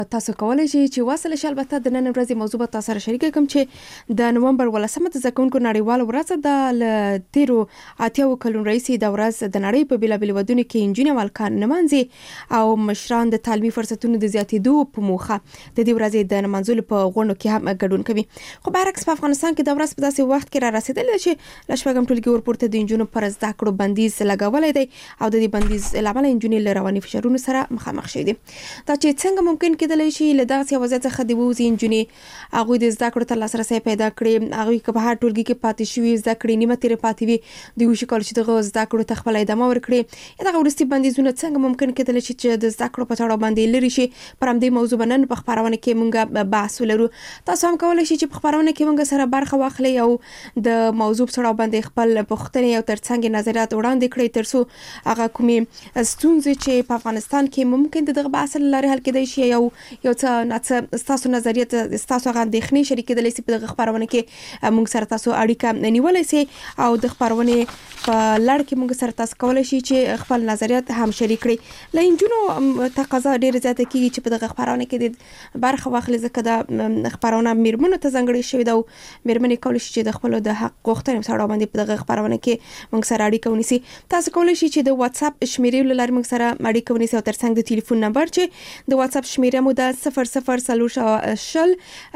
تاسو کولای شئ چې واصل شئ. البته د نن ورځې موضوع به تاسو سره شریک کوم چې د نومبر 18 د زده کوونکو نړیواله ورځ د تیرو 80 کلونو راهیسې د ورځ د نړۍ په بیلابیلو ودونو کې انجونې او هلکان نمانځي او مشران د تعلیمي فرصتونو د زیاتېدو په موخه د دې ورځې د نمانځلو په غونډو کې هم ګډون کوي. خو برعکس په افغانستان کې د ورځ په داسې وخت کې را رسیدلې چې له شپږم ټولګي ورپورته د انجونو پر زده کړو بندیز لګولې دی او د دې بندیز له امله انجونې له رواني فشارونو سره مخامخ شوي دي. دا چې څنګه ممکن کېدلی شي له داسې وضعیت څخه د ووځي انجونې هغوی د زده کړو ته لاسرسی پیدا کړي، هغوی که په هر ټولګي کې پاتې شوي زده کړې نیمه تېرې پاتې وي دوی وشي کولی چې دغه زده کړو ته خپله ادامه ورکړي. یا دغه وروستي بندیزونه څنګه ممکن کېدلی شي چې د زده کړو په تړاو باندې لرې شي. پر همدې موضوع به نن په خپرونه کې موږ بحث ولرو. تاسو هم کولی شئ چې په خپرونه کې موږ سره برخه واخلئ او د موضوع په تړاو باندې خپل پوښتنې او ترڅنګ نظریات وړاندې کړئ ترڅو هغه کومې ستونزې چې په افغانستان کې ممکن د دغه بحث له لارې حل کېدای شي یو څه ستاسو نظریات ستاسو هغه اندېښنې شریکېدلی سي په دغه خپرونه کې موږ سره تاسو اړیکه نیولی سي او د خپرونې په لړ کې موږ سره تاسو کولی شئ چې خپل نظریات هم شریک کړئ. له انجونو تقاضا ډېره زیاته کېږي چې په دغه خپرونه کې د برخه واخلي ځکه دا خپرونه میرمنو ته ځانګړې شوې ده او میرمنې کولی شي چې د خپلو د حق غوښتنې په تړاو باندې په دغه خپرونه کې موږ سره اړیکه ونیسي. تاسو کولی شئ چې د واتساپ شمیرې له لارې موږ سره اړیکه ونیسي او ترڅنګ د ټلیفون نمبر چې د واتساپ شمیره مو د 00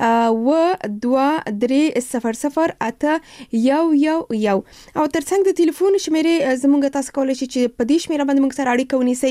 و2300 او ترڅنګ د ټلیفون شمیرې زموږ تاسو کولی شئ چې په دې شمیره باندې موږ سره اړیکه ونیسئ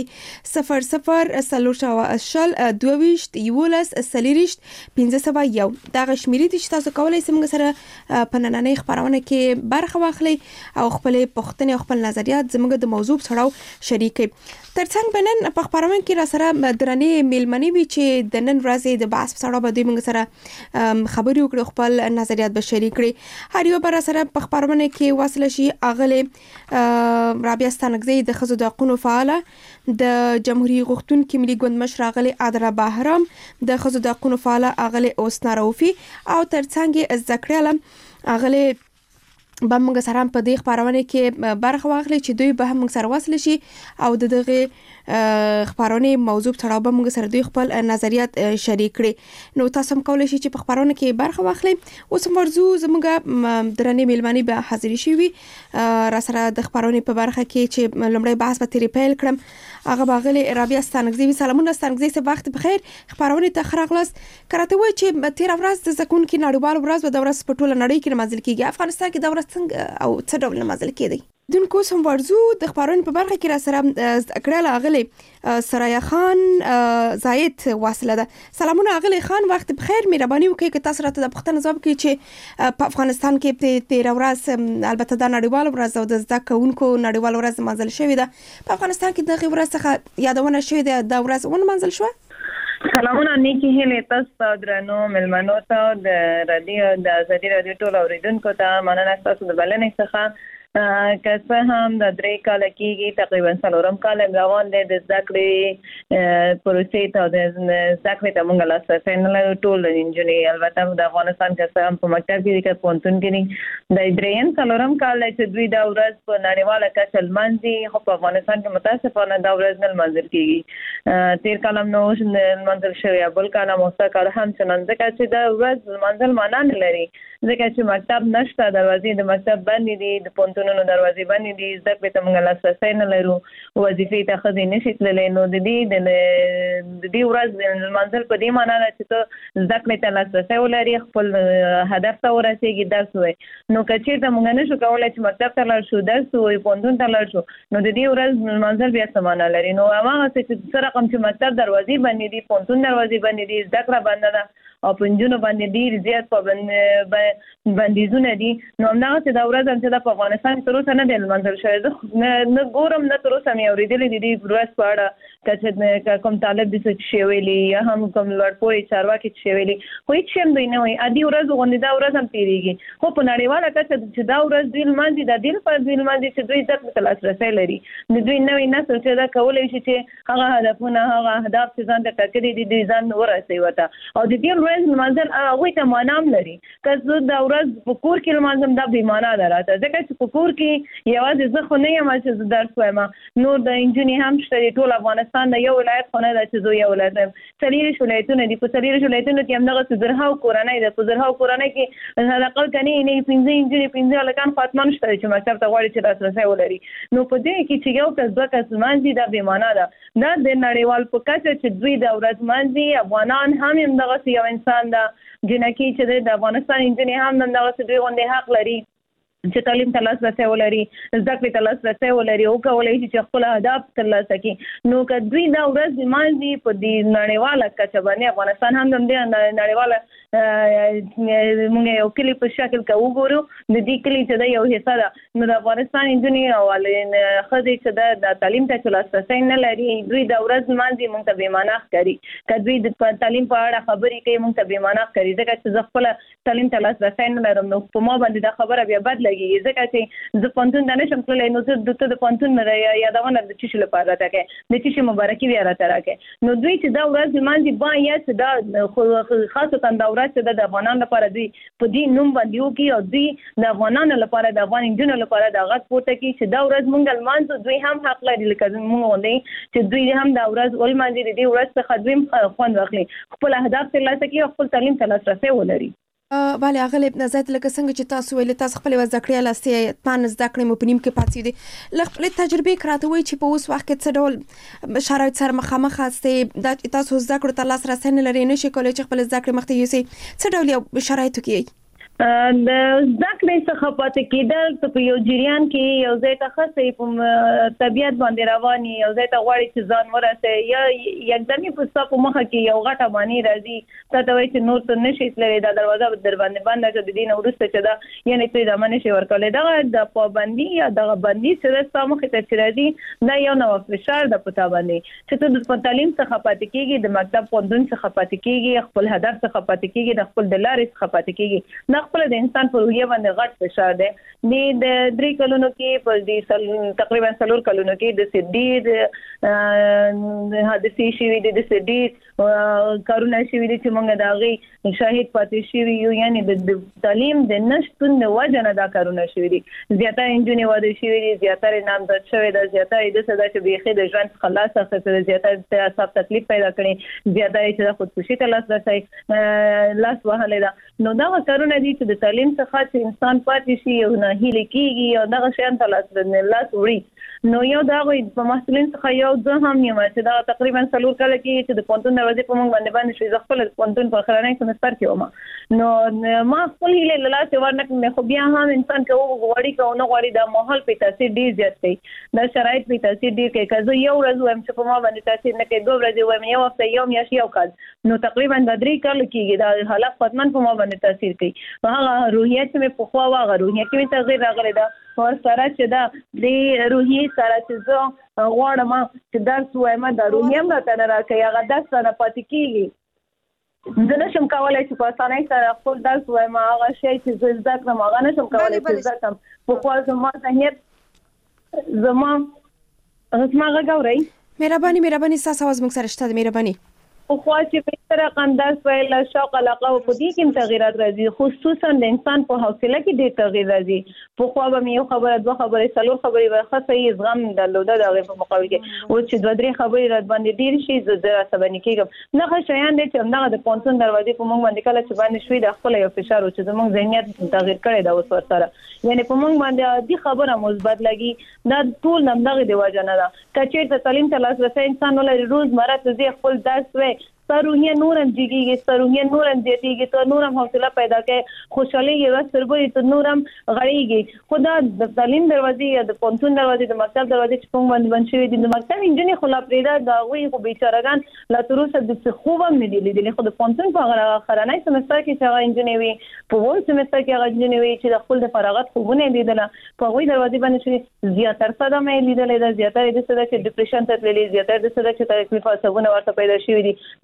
00 دغه شمیرې دي چې تاسو کولی شئ موږ سره په نننۍ خپرونه کې برخه واخلئ او خپل پوښتنې او خپل نظریات زموږ د موضوع په تړاو شریک کړئ. ترڅنګ به نن په خپرونه کې را سره درنې میلمنې وي چې د نن ورځې د بحث په تړاو به دوی موږ سره خبرې وکړي، خپل نظریات به شریک کړي. هر یو به را سره په خپرونه کې واصله شي. اغلې رابعه ستانکزی د ښځو د حقونو فعاله، د جمهوریت غوښتونکي ملي ګوند مشر اغلې عادره بهرام، د ښځو د حقونو فعاله اغلې اوسنا روفي او ترڅنګ زده کړیاله اغلې به موږ سره هم په دې خپرونه کې برخه واخلي چې دوی به هم موږ سره وصل شي او د دغه خپرونه موضوع په تړاو به موږ سره دوی خپل نظریات شریک کړي. نو تاسو هم کولی شئ چې په خپرونه کې برخه واخلئ. اوس موضوع زموږ درنې میلمنې به حاضرې شوي را سره د خپرونې په برخه کې چې لومړی بحث به ترې پیل کړم. هغه به اغلې رابعه ستانکزی وي. سلامونه ستانکزی صاحب، وخت بخیر، خپرونې ته ښه راغلاست. که راته ووایئ چې تېره ورځ د زده کوونکو نړیواله ورځ به د ورځ په ټوله نړۍ کې نمانځل کېږي. افغانستان کې دا ورځ څنګه او څه ډول نمانځل کېدی؟ دونکو سم ورزو د خبرونې په برخه کې را سره کړه اغلې سرایا خان زاید واصله ده. سلامونه اغلې خان، وخت بخیر، مهرباني وکړئ که تاسو راته د پوښتنې ځواب کړئ چې په افغانستان کې تېره ورځ البته دا نړیواله ورځ او د زده کوونکو نړیواله ورځ نمانځل شوې ده. په افغانستان کې دغه ورځ څخه یادونه شوې ده، دا ورځ ونمانځل شوه. سلامونه نیکی هیلې تاسو ته درنو ملمنو ته د رادیو د ازادي رادیو ټول اوریدونکو ته مننه تاسو د بلنې څخه. که څه هم د 3 کاله کېږي تقریبا 4 کاله روان دی د زده کړې پروسې ته د زده کړې ته موږ لاسرسی نه لرو ټول نجونې. البته د افغانستان که څه هم په مکتب کې که پوهنتون کې د 3 کال چې دوی دا ورځ په نړیواله کچه لمانځي، خو په افغانستان کې متاسفانه دا ورځ نه لمانځل کېږي. 13 کال هم نه لمانځل شوی، بل کال هم اوسه کال هم چنان، ځکه چې دا ورځ لمانځل معنا نه لري ځکه چې مکتب نشته، دروازې د مکتب بندې دي، د پوهنتونونو دروازې بندې دي، زده کړې ته موږ لاسرسی نه لرو، وظیفې ته ښځې نشي تللی. نو د دې ورځ لمانځل په دې معنا ده چې ته زده کړې ته لاسرسی ولري، خپل هدف ته ورسېږي، درس ووایي. نو که چېرته موږ نشو کولی چې مکتب ته لاړ شو، درس ووایو، پوهنتون ته لاړ شو، نو د دې ورځ لمانځل بیا څه معنا لري؟ نو هماغسې چې څه رقم چې مکتب دروازې بندې دي، پوهنتون دروازې بندې دي، زده کړه بنده ده او په نجونو باندې ډېر زیات بندیزونه دي، نو همدغسې دا ورځ هم چې دا په افغانستان کې تر اوسه نه دی لمانځل شوی. زه نه ګورم، نه تر اوسه مې اورېدلې د دې ورځ په اړه که کوم طالب دي څه چې ویلي یا هم کوم لوړپوړي چارواکي چې ویلي، خو هېڅ شی هم دوی نه وایي. عادي ورځ غوندې دا ورځ هم تېرېږي، خو په نړیواله کچه چې دا ورځ دوی لمانځي، دا دې لپاره دوی لمانځي چې دوی زده کړې ته لاسرسی لري. د دوی نوی نسل چې دا کولی شي چې هغه هدفونه، هغه اهداف چې ځان ته ټاکلي دي، دوی ځان ورسوي ورته. او د دې ورځ لمانځل هغوی ته معنا هم لري. که زه دا ورځ په کور کې لمانځم دا بې معنا ده راته، ځکه چې په کور کې یوازې زه خو نه یم چې زه درس وایم، نور د نجونې هم شته دي، ټول افغانستان افغانستان د یو ولایت خو نه ده چې زه یو ولایت یم 40 ولایتونه دي په 40 ولایتونو کې همدغه زرهاو کورنۍ ده په زرهاو کورنۍ کې حداقل کني نه 15 انجنیر 15 لکان خاتمان شته چې مکتب ته غواړي چې لاسرسي ولري نو په دې کې چې یو کس دوه کس مانځي دا بې معنا ده دا د نړیوال په کچه چې دوی د ورځ مانځي افغانان هم دغه یو انسان ده جنکی چې د افغانستان انجنیر هم دغه دوی غونډه حق لري چې تعلیم ته لاسرسي ولري زده کړې ته لاسرسي ولري او کولای شي چې خپل اهداف ترلاسه کړي نو که دوی دا ورځ مانځي په دې نړیواله کچه باندې افغانستان هم د نړیواله موږ یو کلی په شکل کې وګورو د دې کلی چې د یو حصہ ده نو د افغانستان انجنیر او خدای چې د تعلیم ته لاسرسي نه لري دوی دا ورځ مانځي موږ ته بې معنا ښکاري که دوی د تعلیم په اړه خبرې کوي موږ ته بې معنا ښکاري ځکه چې زه خپل تعلیم ته لاسرسي نه لرم نو په ما باندې دا خبره بیا بد ځکه چې زه پوهنتون ته نشم تللی نو زه د پوهنتون یادونه د څه شي لپاره راته کوي د څه شي مبارکي بیا راته راکوي نو دوی چې دا ورځ لمانځي باید چې دا خاصتا دا ورځ چې د افغانانو لپاره دوی په دې نوم باندې وکړي او دوی د افغانانو لپاره د افغان نجونو لپاره د غږ پورته کړي چې دا ورځ مونږ لمانځو دوی هم حق لري لکه مونږ غوندې چې دوی هم دا ورځ ولمانځي د دې ورځ څخه دوی خوند واخلي خپل اهداف ترلاسه کړي او خپل تعلیم ته لاسرسی ولري بله اغلی نظر لکه څنګه چې تاسو ویل تاسو خپل زده کړې لاسته پان زده کړې مو په نیم کې پاتې دي خپل تجربه کراته وي چې په اوس وخت کې څه ډول شرایط سره مخامخ یاستئ دا تاسو زده کړو ته لاسرسي نه لرئ نشئ کولی چې خپل زده کړې مخته یوسئ څه ډول یو شرایطو کې د زده کړې څخه پاتې کېدل په یو جریان کې یو ځای ته خاصه په طبيعت باندې رواني یو ځای ته غواړي چې ځان ورسه یا یکدمي په صف مخه کې یو غټه باندې راځي ته وایي چې نور څه نشي تللی دا دروازه در باندې بنده چې د دین ورسته چې دا یعنی ته د منشي ورکولې دا د پابندي یا د بندي سره سمخه ته راځي دا یو نو فشار د پتا باندې چې ته د تعلیم څخه پاتې کېږي د مکتب پوندون څخه پاتې کېږي خپل هدف څخه پاتې کېږي د خپل د لارې څخه پاتې کېږي خپل د انسان په روحیه باندې غټ فشار دی د 3 کلونو کې په دې تقریبا 4 کلونو کې د سډي حادثه شوی د سډي کارونه شوی دي چې موږ دا غي شاهد پاتې شوی یو یعنی د تعلیم د نشټون د وجه نه دا کارونه شوی دي زیاتره انجونی واده شوی دي زیاتره نامزد شوی دي زیاتره د صدا چې بيخي د ژوند خلاص اخته زیاتره صاحب تکلیف پیدا کړي زیاتره چې خودکشي ته لاس رسي لاس وهله دا نو دا کارونه دي چې د تعلیم څخه چې انسان پاتې شي او نه هیله کیږي او دغه شیان ته لاس وړي نو یو دا وي په مسؤلین څخه یو ځه هم یم چې دا تقریبا 4 کال کې چې د پونتون دروازې په موږ باندې شي خپل پونتون په خلانه سمستر کې ومه نو ما خپل هیله لاس ورنکه خو بیا هم انسان کوي غوړي کو نه غوړي د ماحول په تاثیر ډیر زیات کوي د شرایط په تاثیر ډیر کوي که زه یو ورځ وایم چې په ما باندې تاثیر نه کوي 2 ورځې وایم یو هفته یو میاشت یو کال نو تقریبا د 3 کال کېږي دا حالت ختمن په ما باندې تاثیر کوي هغه روحیه چې په خو هغه روحیه کې تغییر راغلی دا ور سره چې دا د روحیه سره چې زه غواړم چې درس وایم دا روحیه مې ته راکړي هغه درس نه پاتې کېږي زه نشم کولای چې په اسانۍ سره خپل درس وایم هغه شی چې زده کړم هغه نشم کولای چې زده کړم په خپل زما ذهنیت زما غوړی مهرباني تاسو आवाज موږ سره شته مهرباني خو چې په تر قنداز ویل شوق علاقه او په دې کې تغیرات راځي خصوصا د انسان په حوصله کې ډېر تغیر راځي په خو به یو خبره دوه خبره څلور خبره ورخه صحیح زغم درلوده د په مقابل کې او چې دوه درې خبرې رات باندې ډېر شي زه عصباني کېږم نه شیان دي چې همدغه د پونتون دروازې په موږ باندې کله چې باندې شوي د خپل یو فشار او چې زموږ ذهنیت تغیر کړي دا اوس ورسره یعنی په موږ باندې دي خبره مثبت لګي دا ټول همدغه دی وجه نه ده کچې ته تعلیم ته لاسرسي انسان ولري روزمره ته خپل درس وي سروهیه نورم جګیږي سروهیه نورم زیاتیږي ته نورم حوصله پیدا کوي خوشالي یو سربوي ته نورم غړیږي خدا د تعلیم دروازې یا د پونتون دروازې د مکتب دروازې چې کوم باندې شوی دي د مکتب انجنیر خلا پریدا دا وی خو بیچارهګان لا تروسه د خوبم نه دي لیدل خو د پونتون په هغه خرانای سمستر کې چې هغه انجنیر وي په وون سمستر کې هغه انجنیر وي چې د خپل د فراغت خوبونه لیدل په وی دروازې باندې شوی زیاتره صدا مې لیدل دا زیاتره د صدا چې ډیپریشن ته تللی زیاتره د صدا چې تکلیف او سبونه ورته پیدا شوی دي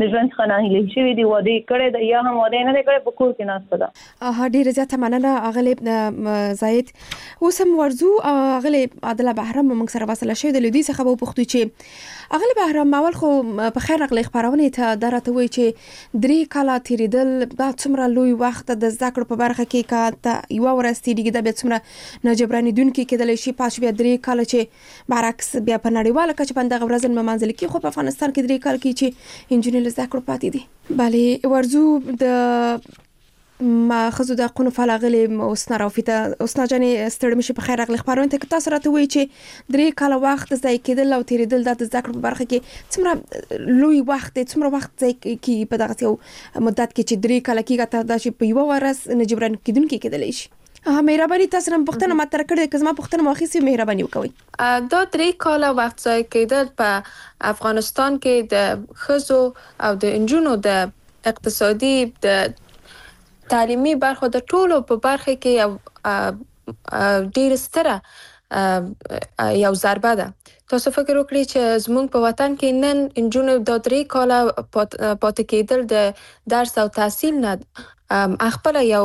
ژوند څخه ناهیلي شوي دي، واده کړی دی یا هم واده نه دی کړی، په کور کې ناسته ده. ډیره زیاته مننه اغلې زاید. اوس هم ورزو اغلې عادله بهرام موږ سره وصل شوی د لدی څخه به پوښتو چې اغلې بهرام اول خو په خیر راغلی خبرونه ته درته وی چې 3 کاله تیریدل دا څومره لوی وخت د زده کړو په برخه کې کا یو ورځ تیریږي د به څومره ناجبرانی دن کې کېدل شي پاش بیا 3 کاله چې برعکس بیا په نړیواله کچه باندې غوړزن منځل کې خو په افغانستان کې 3 کال کې چې انجینر زده کړو پاتې دي. بله ورزو د ما خزو د قانون فعالغلی اوسنا راوفیته اوسنا جانې ستړي مشي په خیر راغلی خبرونه ته تاسو راته وی چې 3 کال وخت ځای کېدل او تیریدل د زده کړو په برخه کې څومره لوی وخت څومره وخت ځای کې په دغه یو مدت کې چې 3 کال کې ګټه د شي په یو ورځ نه جبران کېدونکې کېدلی شي. مهرباني تاسو هم پوښتنه مطرح کړې که زما پوښتنه واخیستې مهرباني وکړئ. دا 3 کال وخت ځای کېدل په افغانستان کې د خزو او د انجونو د اقتصادي د تعلیمي برخو د ټولو په برخه کې یو ډیر ستره یو ضربه ده. تاسو فکر وکړئ چې زموږ په وطن کې نن انجونو د 3 کال پاتې کېدل د درس او تحصیل نه خپل یو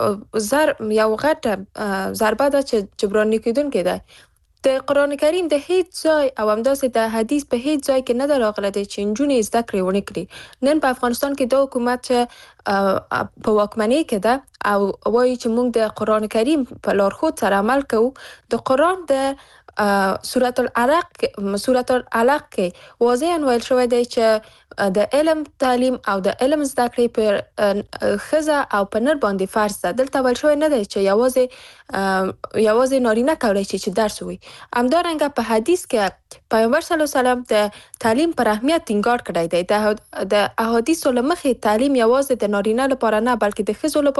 غټه ضربه ده چې جبران کېدونکې ده. د قرآن کریم د هیڅ ځای او همداسې د حدیث په هیڅ ځای کې نه ده راغلی دی چې نجونې زده کړې ونه کړي. نن په افغانستان کې دا حکومت چې په واکمنۍ کې ده او وایي چې موږ د قرآن کریم په لارښود سره عمل کوو. د قرآن د سورة العلق کې واضحاً ویل شوی دی چې د علم تعلیم او د علم زده کړې پر ښځه او په نر باندې فرض ده. دلته ویل شوی نه دی چې یوازې نارینه کولی شي چې درس ووایي. همدارنګه په حدیث کې پیغمبر صلی الله علیه وسلم د تعلیم پر اهمیت ټینګار کړی دی. د احادیثو له مخې تعلیم یوازې د نارینه لپاره نه بلکې د ښځو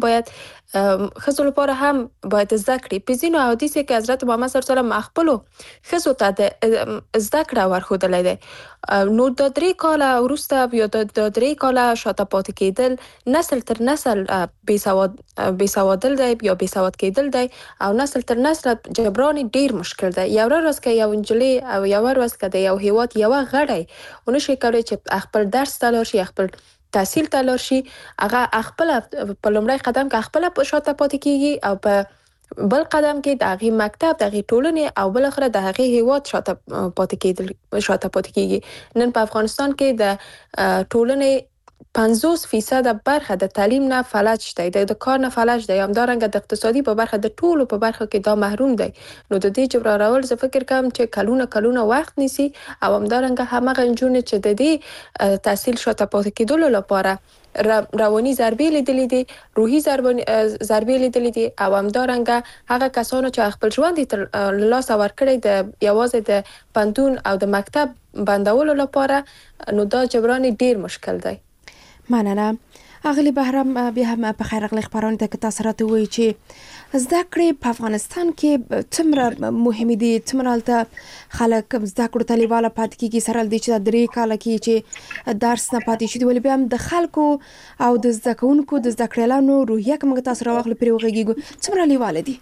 لپاره هم باید زده کړي. په ځینو احادیثو کې حضرت محمد صلی الله علیه وسلم خپلو ښځو ته د زده کړه ورښودلی دی. نو دا 3 کاله وروسته یا دا 3 کاله شاته پاتې کېدل نسل تر نسل بېسوادل دی یا بېسواد کېدل دی او نسل تر نسل جبران ډیر مشکل دی. یو ورځ که یو نجلۍ او یو ورځ که د یو هیواد یوه غړی ونشي کولی چې خپل درس ته لاړ شي خپل تحصیل ته لاړ شي هغه خپله په لومړی قدم کې خپله شاته پاتې کېږي او په بل قدم کې د هغې مکتب د هغې ټولنې او بالاخره د هغې هیواد شاته پاتې کېږي. نن په افغانستان کې د ټولنې 50% برخه د تعلیم نه فلج دی، د کار نه فلج دی، همدارنګه د اقتصادي په برخه د ټولو په برخه کې دا محروم دی. نو د دې جبرانول زه فکر کوم چې کلونه وخت نیسي او همدارنګه همغه نجونې چې د دې تحصیل شاته پاتې کېدلو لپاره رواني ضربې لیدلې دي، روحي ضربې لیدلې دي او همدارنګه هغه کسانو چې خپل ژوند تر لاسه ورکړی د یوازې د پوهنتون او د مکتب بندولو لپاره، نو دا جبران ډیر مشکل دی. مننه. اغلی بهرام بیا هم په خیر راغلی خبرونه ته که تاسو راته وایي چې زده کړې په افغانستان کې څومره مهمې دي، څومره هلته خلک زده کړو ته لیواله پاتې کېږي سره له دې چې دا 3 کاله کې چې درس نه پاتې شي، ولې بیا هم د خلکو او د زده کوونکو د زده کړیالانو روحیه که موږ تاسو راواخلو پرې وغږېږو څومره لیواله دي؟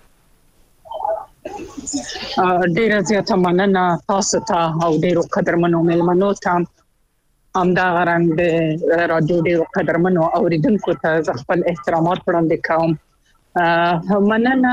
ډیره زیاته مننه تاسو ته او ډیرو قدرمنو مېلمنو ته. همدغه رنګ د راډیو ډیرو قدرمنو اوریدونکو ته زه خپل احترامات وړاندې کوم. مننه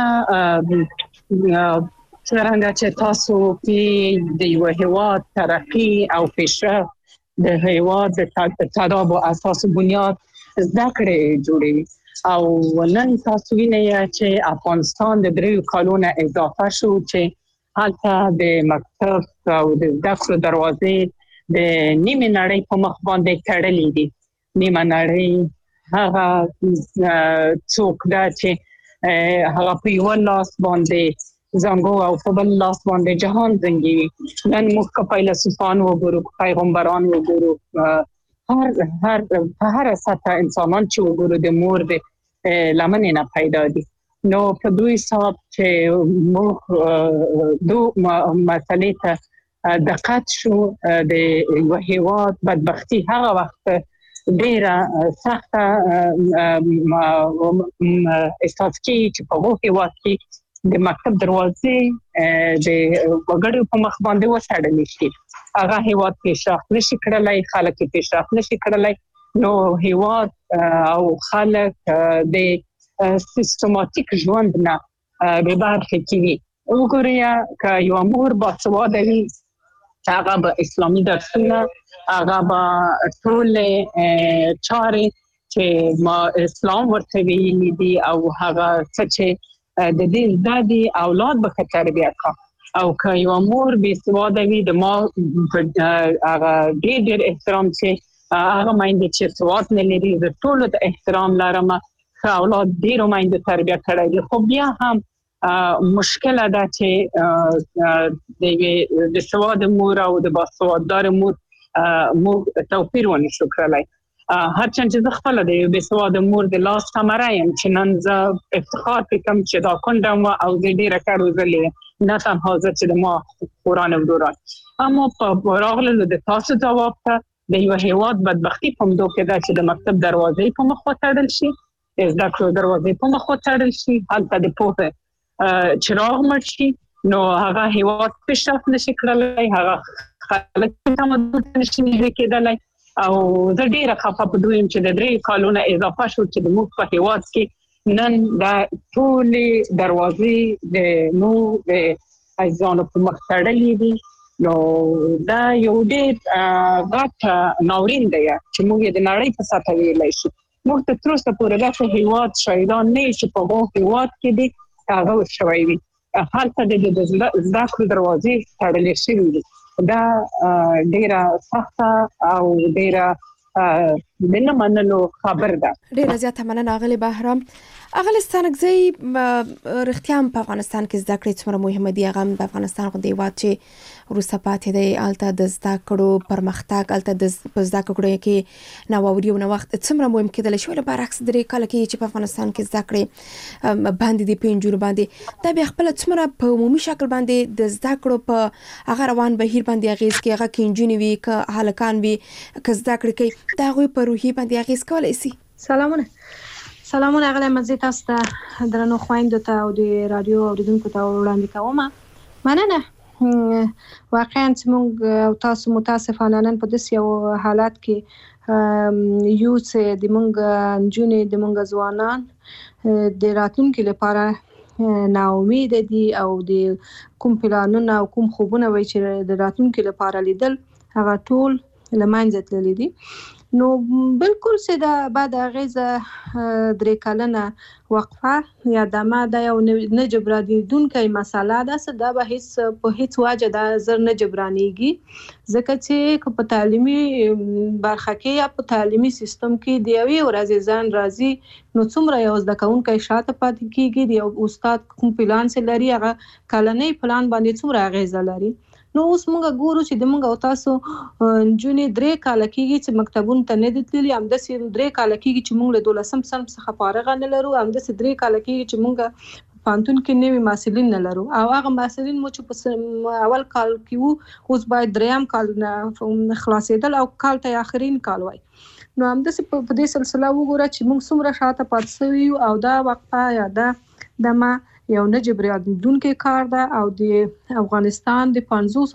څرنګه چې تاسو په د یو هیواد ترقی او پیشرفت د هیواد د تداوم اساس بنیاد زده کړې جوړوي او نن تاسو وینئ چې افغانستان د 3 کالونو اضافه شو چې هلته د مکتب او د زده کړو دروازې د نیمه نړۍ په مخ باندې تړلې دي. نیمه نړۍ هغه څوک ده چې هغه په یو لاس باندې زنګو او په بل لاس باندې جهان زنګي. نن موږ فیلسوفان وګورو، پیغمبران وګورو، هر سطح انسانان چې وګورو د مور د لمنې نه پیدا دي. نو په دوی حساب چې موږ دو مسلې ته دقت شو د یو هیواد بدبختی هغه وخت ډیره سخته احساس کیږي چې په هغه هیواد کې د مکتب دروازې د وګړو په مخ باندې وساړل شي هغه هیواد پیشرفت نشي کړلای خلک پیشرفت نشي کړلای نو هیواد او خلک د سیستماتیک ژوند نه به برخه کیږي وګورئ که یو امور باسواده وي هغه به اسلامي درسونه هغه به ټول چارې چې ما اسلام ورته ویلي دي او هغه چې د دې زدادي اولاد به تربیت کا او که یو مور به سواده وي د ما هغه ډېر احترام چې هغه مایند چې سواد نه لري د ټول د احترام لرم اولاد ډېر مایند تربیت کړی خو بیا هم مشکل ده چې د سواد مور او د باسواددار مور توپیر ونه شو کړلای هرچند چې خپل د بې سواده مور د لاس ثمره یم چې نن زه افتخار کوم چې دا کونډم او د ډیره کارو زلې نه تنها زه چې د ما قرآن ودوران اما په راغلو د تاسو جواب ته د یو هیواد بدبختی په مدو کې ده چې د مکتب دروازې په مخ وتړل شي زده کړو دروازې په مخ وتړل شي هلته د پوهه چراغ مړ شي نو هغه هیواد پیشرفت نشي کړلای هغه خلک تمدن نشي کېدلای او زه ډیره خفه په دویم چې د 3 کالونو اضافه شو چې د موږ په هیواد کې نن دا ټول دروازې د نو د ایزانو په مخ تړلې دي نو دا یو ډېر غټ ناورین دی چې موږ د نړۍ په سطح ویلای شو موږ ته تر اوسه پورې داسې هیواد شایدان نه چې په هغه هیواد کې دي هغه شوی وي هلته د زده کړو دروازې تړلې شوې دي دا ډیره سخته او ډیره د نه منلو خبر ده ډیره زیاته مننه اغلی بهرام اغلی ستانګزی رښتیا هم په افغانستان کې زده کړې څومره مهمه دي هغه د افغانستان غو دی هیواد چې وروسته پاتې دی الته د زده کړو پرمختګ الته د زده کړو کې نوښت او نوښت څومره مهم کېدل شو له برعکس 3 کال کې چې په افغانستان کې زده کړې باندې دی پنځور باندې دا به خپل څومره په عمومي شکل باندې د زده کړو په هغه روان بهیر باندې اغیز کې هغه کینجونی وی ک هلکان وی ک زده کړې کې دا غوي په روحي باندې اغیز کولای شي سلامونه اغلی مزه تاسو ته درنو خويندو ته او د رادیو اوریدونکو ته وړاندې کوم مننه واقعا چې موږ او تاسو متاسفانه نن په داسې یو حالات کې یو چې د موږ جونې د موږ ځوانان د راتلونکو لپاره نا امید دي او د کوم پلانونه او کوم خوبونه وي چې د راتلونکو لپاره لیدل هغه ټول لمانځه تللی دي نو بالکل چې دا بعد غیزه 3 کلنه وقفه یا دمه د یو نه جبرانیدونکې مسله ده دا به هیڅ په هیڅ واجه دا زر نه جبرانیږي ځکه چې په تعلیمي برخه کې یا په تعلیمي سیستم کې دی یوې ورځې ځان راځي نو څومره یو زده کوونکی شاته پاتې کیږي دی استاد کوم پلان سره لري هغه کلنۍ پلان باندې څومره غیزه لري نو اوس موږ ګورو چې د موږ او تاسو جونې 3 کال کېږي چې مکتبونو ته نه دتللی هم د 3 کال کېږي چې موږ له 12م صنف څخه فارغ نه لرو هم د 3 کال کېږي چې موږ پانتون کې نوی محصلین نه لرو او هغه محصلین مو چې په اول کال کې وو اوس باید 3م کال نه خلاصېدل او کال ته اخرین کال وای نو هم د په دې سلسله وګوره چې موږ څومره شاته پاتې شوي او دا وقفه یا دمه یو نه جبرانیدونکې کار ده او د افغانستان د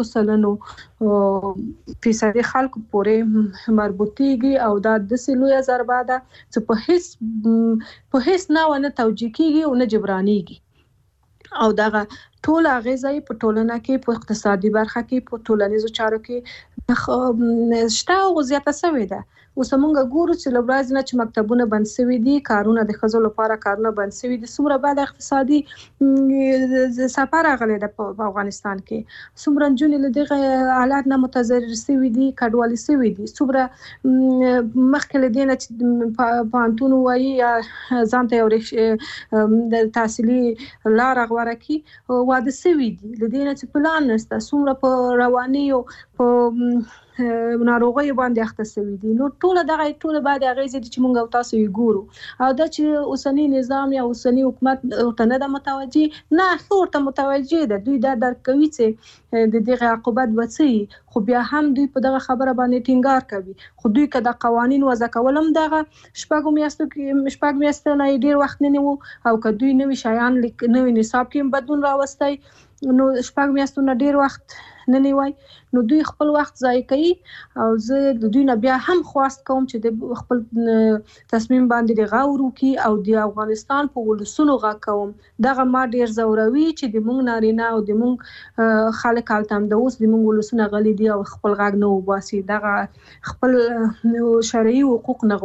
50% خلکو پورې مربوطيږي او دا د سلویا ضربه ده چې په هیڅ نه توجیه کیږي او نه جبرانیږي او دا ټول اغیزه په ټولنه کې په اقتصادي برخه کې په ټولنیزو چارو کې شته او زیاته شوې ده اوس موږ ګورو چې لوړاز نه چې مکتبونه بند شوي دي کارونه د خزو لپاره کارونه بند شوي دي څومره بعد اقتصادي سفر غلې ده په افغانستان کې څومره جون له دغه حالات نه متضرر شوي دي کډوالي شوي دي څومره مخکې له دې نه چې پانتون وایي یا ځان ته یو د تحصیلي لار غوړه کی واده شوي دي د دې نه چې پلان نشته څومره په رواني او په ناروغي باندې اخته شوي دي. نو ټول باید اغیزې چې موږ او تاسو یې ګورو او دا چې اوسنی نظام یا اوسنی حکومت ورته نه ده متوجه، نه ورته متوجه ده، دوی دا درک کوي چې د دغه عقوبت وڅی، خو بیا هم دوی په دغه خبره باندې ټینګار کوي. خو دوی که د قوانین وضع کول هم دغه شپږ میاشتو نه ډیر وخت نه نیو او که دوی نوي شیان نوي نصاب کې بدلون راوستی نو شپږ میاشتو نه ډیر وخت نه نیوي، نو دوی خپل وخت ضایع کوي. او زه د دوی نه بیا هم خواست کوم چې د خپل تصمیم باندې د غور وکړي او د افغانستان په ولسونو غږ کوم. دغه ما ډیر زوروي چې د مونږ نارینه او د مونږ خلک هلته هم د اوس د مونږ ولسونه غلي دي او خپل غږ نه وباسي، دغه خپل شرعي حقوق نه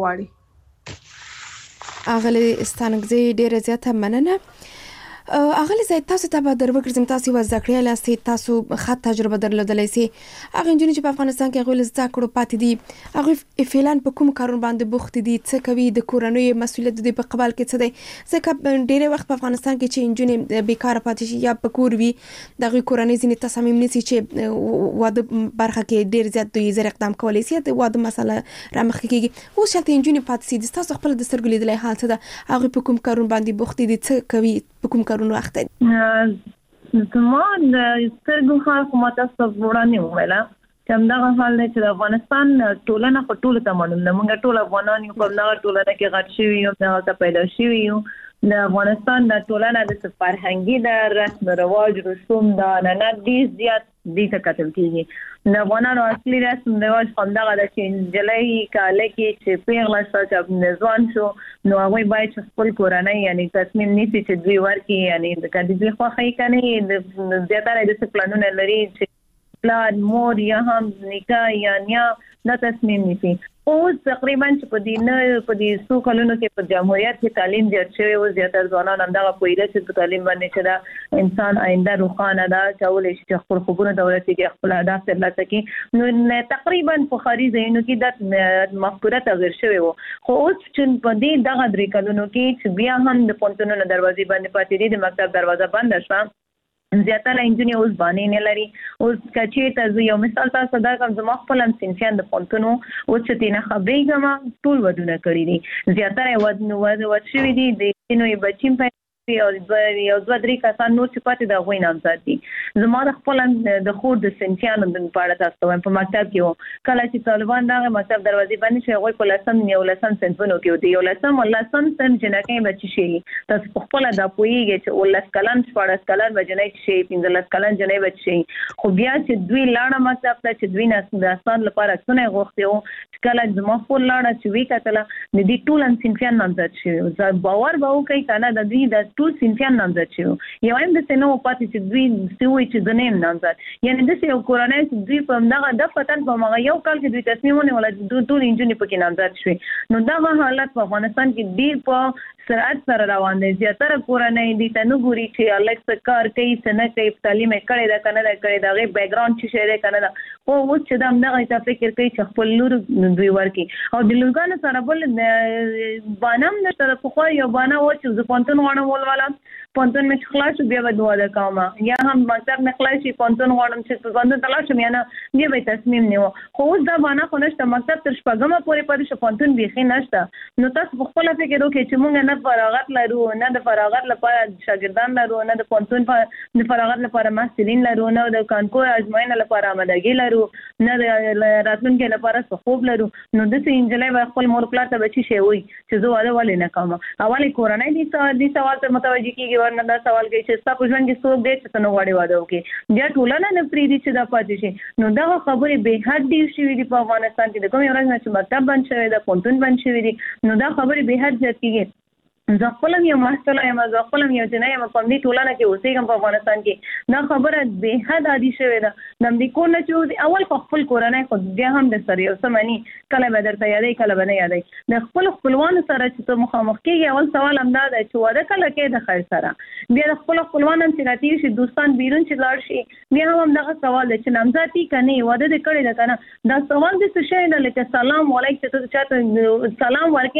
غواړي. اغلی ستانګزی ډیره زیاته مننه. اغلی زه تاسو ته به دروګرځم، تاسو و زکړی لاسته تاسو خاط تجربه درلودلای سي. هغه انجونی چې په افغانستان کې غوښل زده کړو پاتې دي، هغه فعلا په کوم کارون باندې بوخت دي، څه کوي، د کورنۍ مسؤلیت د په قبال کې څه دی. ځکه ډیره وخت په افغانستان کې چې انجونی بیکاره پاتې شي یا په کور وي، دغه کورنۍ ځینې تصامیم نیسي چې واده برخه کې ډیر زیات دوی زر اقدام کولی سي، د واده مسله رامخ کیږي. اوس شلته انجونی پاتې سي، تاسو خپل د سترګو لیدلای حال څه ده، هغه په کوم کارون باندې بوخت دي، څه کوي، په کوم کارونو اخته دي. زما د سترګو حال خو ما تاسو وړاندې وویله چې همدغه حال دی چې د افغانستان ټولنه خو ټولو ته معلوم ده، موږ ټول افغانان یو، په همدغه ټولنه کې غټ شوي یو، همدغه پیدا شوي یو. د افغانستان د ټولنه د فرهنګي د رسم رواج رسوم د عنعنات ډېر زیات دي ته کتل کېږي. د افغانانو اصلي رسم رواج همدغه ده چې نجلۍ کاله کې چې پیغله شوه چې ځوان شو نو هغوی باید چې خپل کورنۍ یعنې تصمیم نیسي چې دوی ورکړي، یعنې که د دوی خوښه یې که نه، زیاتره داسې پلانونه لري چې پلار مور یا هم نیکه یا نیا دا تصمیم نیسي. اوس تقریبا چې په دې څو کلونو کې په جمهوریت کې تعلیم زیات شوی و، زیاتره ځوانان همدغه پوهېده چې په تعلیم باندې چې دا انسان آینده روښانه ده، کولی شي چې خپل خوبونو ته ورسېږي، خپل اهداف ترلاسه کړي. نو تقریبا په ښاري ځایونو کې دا مفکوره تغیر شوی و. خو اوس چې په دې دغه 3 کلونو کې چې بیا هم د پوهنتونونو دروازې باندې پاتې دي، د مکتب دروازه بنده شوه، زیاتره انجونې اوس بانې نه لري. اوس که چېرته زه یو مثال تاسو درکړم، زما خپل هم صنفیان د پوهنتون وو، اوس چې ترې نه خبرېږم ټول ودونه کړي دي، زیاتره ود شوي دي، د ځینو یې بچي هم یو 2-3 کسان نور چې پاتې د هغوی نامزد دي. زما د خپل د خور د صنفیانو په اړه تاسو ته وایم، په مکتب کې وو، کله چې طالبان دغه مکتب دروازې بندې شوې، هغوی په 10 صنفونو کې وو، د 11 صنف جنکۍ بچي شي. تاسو په خپله دا پوهېږئ چې 19 کلن 14 کلن به جنۍ شي، 15 کلن جنۍ بچي شي. خو بیا چې دوی لاړه مکتب ته چې دوی د اسناد لپاره عکسونه یې غوښتي وو، کله زما خور لاړه چې ویې کتله د دې ټول صنفیان نامزد شوي. باور به وکړئ که نه، د دوی د ټول صنفیان نامزد شوي، یو هم داسې نه و پاتې چې دوی څه وایي چې زه نه یم نامزد. یعنې داسې یو کورنۍ چې دوی په همدغه دفتن په همغه یو کال کې دوی تصمیم ونیوله چې ټول نجونې پکې نامزد شوي. نو دغه حالت په افغانستان کې ډېر په سرعت سره روان دی. زیاتره کورنۍ دې ته نه ګوري چې هلک څه کار کوي څه نه کوي، تعلیم یې کړی ده که نه ده کړی، د هغې بیکګراونډ څه شی دی که نه ده. خو اوس چې دا همدغه ته فکر کوي چې خپل لور دوی ورکړي. او د لورګانو سره بل بانه هم نشته. د پخوا یو بانه و چې زه پوهنتون غواړم ولولم، پوهنتون مې چې خلاص شو بیا به د واده کوم، یا هم مکتب مې خلاص شي پوهنتون غواړم چې پوهنتون ته لاړ شم، یا نه بیا به تصمیم نیو. خو اوس دا بانه خو نشته، مکتب تر 6مه پورې پاتې شو، پوهنتون بیخي نشته. نو تاسو په خپله فکر وکړئ چې موږ نه فراغت لرو، نه د فراغت لپاره شاګردان لرو، نه د پوهنتون د فراغت لپاره محصلین لرو، نه د کانکور ازموینې لپاره آمادګي لرو، نه د راتلونکي لپاره څه خوب لرو. نو داسې نجلۍ به خپل مور پلار ته به څه شی وایي چې زه واده ولې نه کوم؟ اولې کورنۍ دې سوال ته متوجه کېږي، ورنه دا سوال کوي چې ستا په ژوند کې څوک دی چې ته نه غواړې واده وکړې، بیا ټولنه نه پرېږدي چې دا پاتې شي. نو دغه خبرې بې حد ډېر شوي دي په افغانستان کې. د کومې ورځ نه چې مکتب بند شوی ده، پوهنتون بند شوي دي، نو دا خبرې بې حد زیات کېږي. زه خپل هم یو محصله یم، زه خپل هم یو جنۍ یم، په همدې ټولنه کې اوسېږم په افغانستان کې. دا خبره بې حد عادي شوې ده. د همدې کور نه چې اول خو خپل کورنۍ خو بیا هم در سره یو څه مني، کله به درته یادوي کله به نه یادوي. د خپلو خپلوانو سره چې ته مخامخ کېږي، اول سوال همدا دی چې واده کله کوې د خیر سره. بیا د خپلو خپلوانو هم چې راتېر شي، دوستان بیرون چې لاړ شي، بیا هم همدغه سوال دی چې نامزد یې که نه یې، واده دې کړی ده که نه. دا سوال دې څه شی دی لکه سلام علیک، چې ته چاته سلام ورکې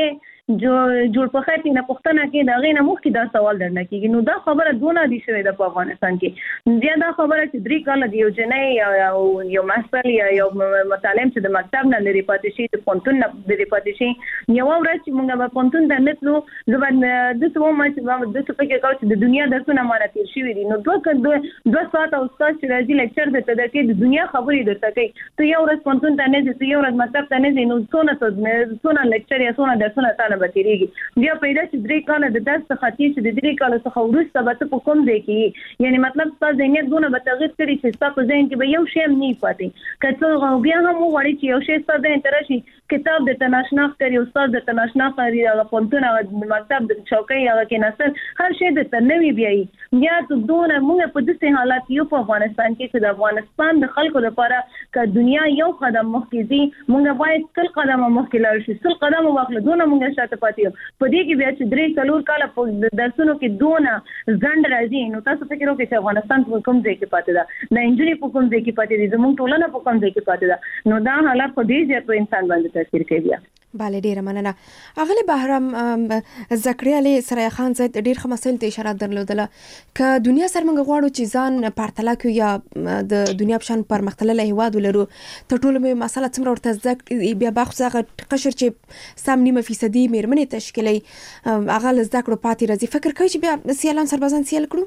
جوړ په خاطر نه پښتنه کې دا غینه مخ کې دا سوال درنه کیږي. نو دا خبره دونه دي شوې د افغانستان کې بیا دا خبره چې 3 کال دی یو جنۍ یو محصل یا یو متعلم چې د مکتب نه لري پاتې شي د پونتون نه لري پاتې شي یو ورځ چې موږ په پونتون ته نتلو زبر د څو ما چې د څه فکر کاوه چې د دنیا درسونه ماره تیر شوی دي. نو دوه ساعت او استاد چې راځي لیکچر د تدکې د دنیا خبرې درته کوي ته یو ورځ پونتون ته نه ځې یو ورځ مکتب ته نه ځې نو څونه لیکچر یا څونه درسونه تعالی به تیریږي. بیا پیدا چې 3 کال د درس څخه چې د 3 کال څخه وروسته به په کوم ځای کې یعنی مطلب تاسو ذهنیت دونه به تغیر کړی چې تاسو ذهن کې به یو شی نه پاتې کله بیا هم وړي چې یو شی تاسو ذهن ته راشي کتاب د تناشناخ کوي استاد د تناشناخ کوي هغه پونتون هغه مکتب د چوکۍ هغه کې نسل هر شی د تنوي بیاي یا ته دونه موږ په داسې حالات یو په افغانستان کې چې د افغانستان د خلکو لپاره ک دنیا یو قدم مخکې دي موږ باید تل قدم مخکې لاړ شو تل قدم واخلو دونه موږ شاته پاتې یو په دې کې بیا چې 3 کال په درسونو کې دونه ځند راځي نو تاسو فکر وکړئ چې افغانستان په کوم ځای کې پاتې ده نه انجنیر په کوم ځای کې پاتې دي زموږ ټولنه په کوم ځای کې پاتې ده نو دا حالت په دې ځای په انسان باندې تاثیر کوي. بیا bale ډیره مننه اغلی بهرام زکریا علي سرای خان زید ډیر خمسل ته اشاره درلودله ک دنیا سره موږ غواړو چې ځان پرتله کوي یا د دنیا په شان پرمختللې هیواد ولرو ته ټول مې مسله څومره ورته زده بیا باخصه قشر چې سم 9% مېرمنې تشکیلي اغه زده کړو پاتې راځي فکر کوي چې بیا سیالان سربازان سیال کړو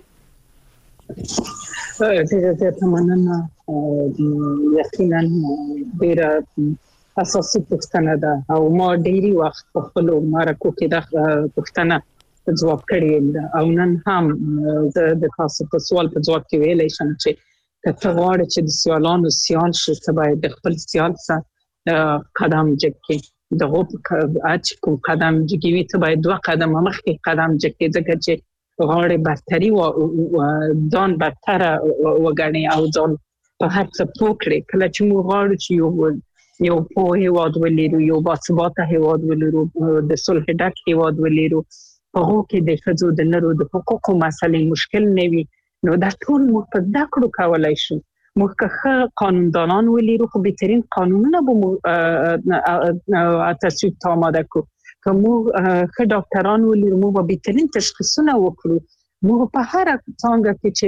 زه مننه یقینا ډیره اساسي پوښتنه ده او ما ډیری وخت په خپل مرکو کې د پوښتنه ځواب کړی ده او نن هم زه د تاسو په سوال په ځواب کې ویلای شم چې کته غواړي چې د سیالانو سیال شي ته باید د خپل سیال سره قدم جګی دغه اچ کوم قدم جګی ته باید 2 قدم مخکې قدم جګی ځکه چې غواړي برتری او ځان برتر وګڼي او ځان په هر څه پوکړي کله چې موږ غواړو چې یو په هیواد ولرو یو باثباته هیواد ولرو د صلح ډک هیواد ولرو په هغه کې د ښځو د نرو د حقوقو مسلې مشکل نه وي نو دا ټول موږ په ذکر کولای شو موږ که قانوندانان ولرو خو بهترین قانونونه به تصویب ته آماده کو که موږ که ډاکټران ولرو موږ به بهترین تشخیصونه وکړو موږ په هر څنګه کې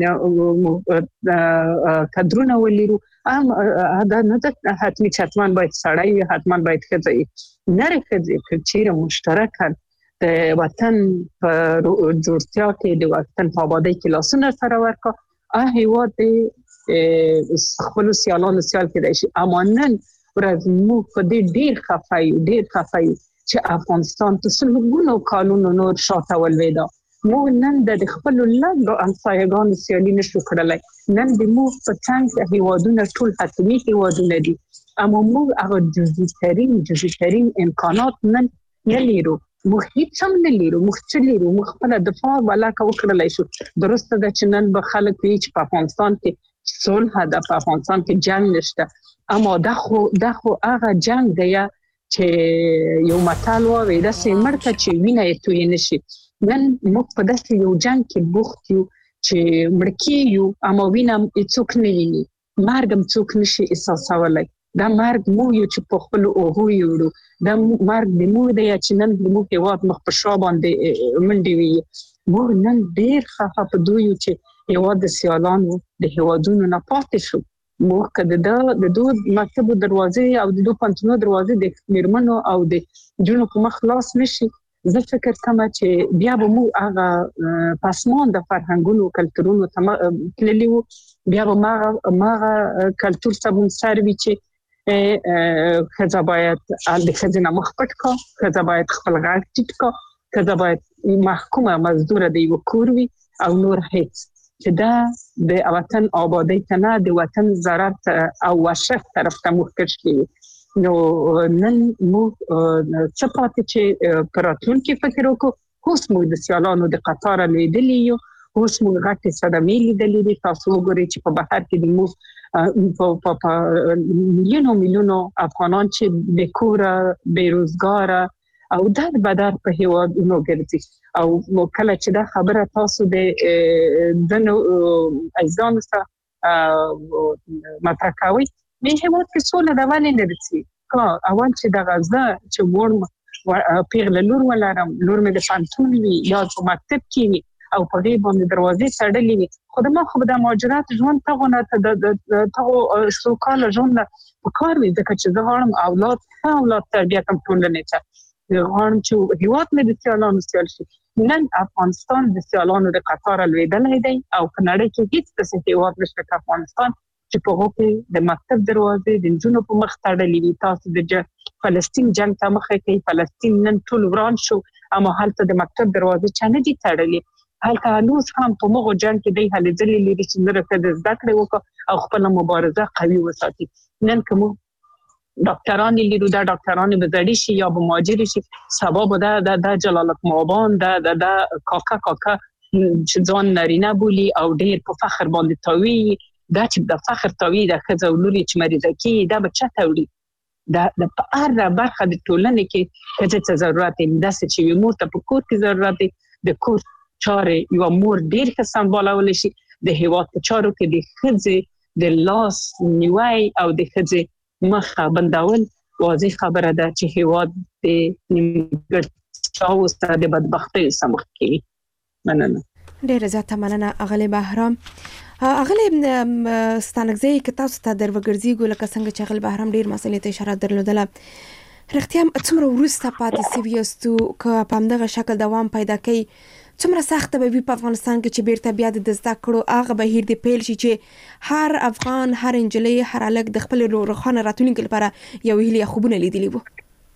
چې کادرونه ولرو دا نه د حتمی چتمان باید سړی حتما باید ښځه نه راځي چې مشترکاً د وطن په جوړتیا کې د وطن په آبادی کې لاسونه سره ورکړه هیواد خپل سیالانو سیال کېدای شي اما نن ورځ موږ په دې ډیر خفایو چې افغانستان په سلګونو کالونو نور شاته ولویدا موږ نن د خپل لږ همسایګانو سیالي نشو کړلای نن د موږ په څنګ هیوادونه ټول حتمي هیوادونه دي اما موږ هغه جزئي امکانات نن نه لرو موږ هیڅ هم نه لرو موږ خپل دفاع ولا وکړلای شو درسته ده چې نن به خلک وي چې په افغانستان کې صلح ده په افغانستان کې جنگ نشته اما دا خو هغه جنگ دی چې یو متل وایي دا سیمړه چې وینه یې توی نشي نن موږ په داسې یو جنگ کې بوخت یو چې مړکیو اما وینه هیڅوک نه ویني مرګ هم څوک نشي احساسولای دا مرګ مو یو چې په خپل اوغو یوړو دا مرګ د مو دی چې نن د مو هیواد مخ په شا باندې منډي وي موږ نن ډیر خفه په دوی چې هیواد د سیالانو د هیوادونو نه پاتې شو موږ کده د دوه مکتب دروازې او د دوه پنځونو دروازې د میرمنو او د جنو په مخ خلاص نشي زه فکر کوم چې بیا به مو هغه پاسمان د فرهنګونو کلتورونو تللی وو بیا به ما کلتور سبون سروي چې خزه باید د خزینه مخ پټ کا خزه باید خپل غږ ټیټ کا خزه باید محکومه مزدور دی وکوروي او نور هیڅ چې دا د وطن آبادی ته نه د وطن ضرر او وشف طرف ته مخکش کیږي نو نن موږ څه پاتې چې پراتون کې فکر وکړو اوس موږ د سیالانو د قطار لیدلی یو اوس موږ غټې صدمې لیدلې دي تاسو وګورئ چې په بهر کې د موږ په میلیونو افغانان چې د کور بیروزګار او در بدر په هیوادونو ګرځي او کله چې دا خبره تاسو د دنو ایزان سره مطرح کوي به هیواد کې څونه د ولې نرسي اول چې د غزه چې ورم پیغله لور ولرم لور مې د پانتون وي یا په مکتب کې وي او په دې باندې دروازې تړلې وي خو ما خو د مهاجرت ژوند ته د سوکاله ژوند په کار وي ځکه چې زه غواړم اولاد تربیه کوم ټولنې ته غواړم چې هیواد مې د سیالانو سیال شي نن افغانستان د سیالانو د قطار لویدلې دی او په نړۍ کې هیڅ څه هیواد نشته افغانستان چې په هغه د مکتب دروازې د جنونو په مخ تړلې وي تاسو د فلسطین جنگ ته مخه کوي فلسطین نن ټول وران شو اما هلته د مکتب دروازې چانه دي تړلې هلته نوز هم په مغو جنگ کې دی هلې ځلې لري چې درته د زده کړې وکړه او خپل مبارزه قوي وساتي نن کوم ډاکټران لري دا ډاکټران به زړی شي یا به ماجر شي سبب د جلالت مابان د کاکا چې ځان نارینه بولی او ډیر په فخر باندې تاوی دا چې د فخر تاوی د خزه ولوري چې مریضه کی دا به چا تاوی د په هر برخه د ټولنې کې چې ضرورت ده چې مور ته په کور کې ضرورت د کور چارې یو مور ډیر ښه سمبالول شي د هیواد په چارو کې د خځې د لاس نیوي او د خځې مخه بندول واضح خبره ده چې هیواد د نیمګړتیاو سره د بدبختۍ سمخ کوي مننه ډیر زیاته مننه اغلی بهرام اغلی ستانګزي کې تاسو ته دروګرځي ګل کسنګ چې اغلی بهرام ډیر مسلې ته اشاره درلودله رښتیا څومره ورسته پاتې سیویستو که په همدغه شکل دوام پیدا کوي څومره سخت به وي په افغانستان کې چې بیرته بیا د زده کړو هغه بهیر دی پیل شي چې هر افغان هر انجلۍ هر هلک د خپل روښانه راتلونکي لپاره یو هیله خوبونه لیدلی وو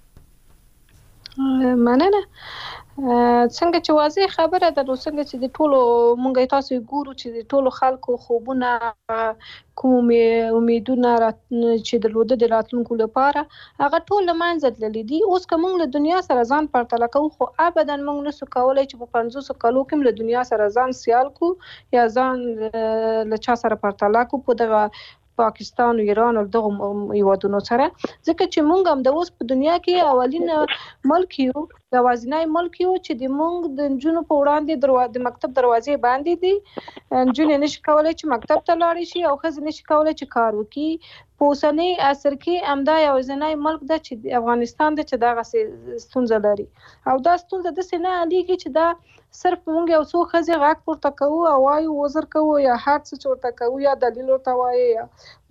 مننه څنګه چې واضح خبره ده څنګه چې د ټولو مونږ تاسو ګورو چې د ټولو خلکو خوبونه کوم امیدونه چې درلوده د راتلونکو لپاره هغه ټول منځ تللی دي اوس کوم له دنیا سره ځان پرتله کوو خو ابدا مونږ نسو کولای چې په 500 کالو کې له دنیا سره ځان سیال کو یا ځان له چا سره پرتله کو په دغه پاکستان او ایران او دغه هیوادونو سره ځکه چې مونږ هم د اوس په دنیا کې اولین ملک یو د وازنای ملک یو چې د مونږ د جنونو په وړاندې د مکتب دروازې باندې دي جنونه نشي کولای چې مکتب ته لاړ شي او خزه نشي کولای چې کار وکړي په اوسنۍ عصر کې امدا یو ځنای ملک د چې افغانستان د چې دغه ستونزه لري او دا ستونزه د سینه علیږي چې دا صرف مونږ یو څو خزه غاک پورته کوو او وایو وزر کوو یا هر څه چورته کوو یا دلیل ورته وایي یا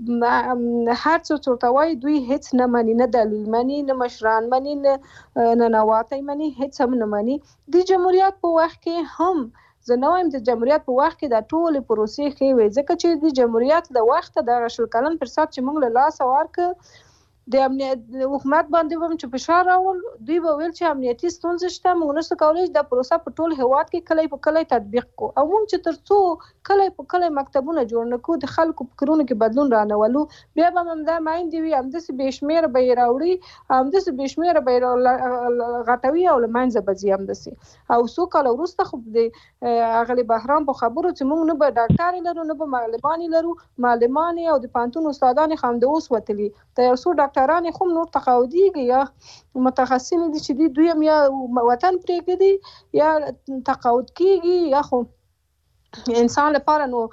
هر څه چورته وایي دوی هیڅ نه مانی نه دلیل مانی نه مشران مانی نه نواته مانی هیڅ هم نه مانی د جمهوریت په وخت کې هم زه نو هم د جمهوریت په وخت کې د ټول پروسې کې وي ځکه چې د جمهوریت له وخت د شل کلن پر سات چې موږ له لاس ورک د امنیت حکومت باندې هم چې فشار راول دوی به ویل چې امنیتي ستونزې شته موږ نشو کولای د پروسه په ټول هیواد کې کلی په کلی تطبیق کو او موږ چې ترڅو کلی په کلی مکتبونه جوړ نکو د خلکو فکرونو کې بدلون رانولو بیا به هم دا مایندې وي هم د بشمیر به راوړي هم د بشمیر به غټوي او لمنځه بځي هم دسي او سو کال وروسته خو د اغلی بهرام په خبرو چې موږ نه به ډاکټر لرو نه به معلمانی لرو معلمانی او د پانتون استادان هم د اوس وتلی ته یو څو ډاکټران خو نور تقاعدي یا متخصصین دي چې دوی هم یا وطن پرېږدي یا تقاعد کیږي یا خو انسان لپاره نو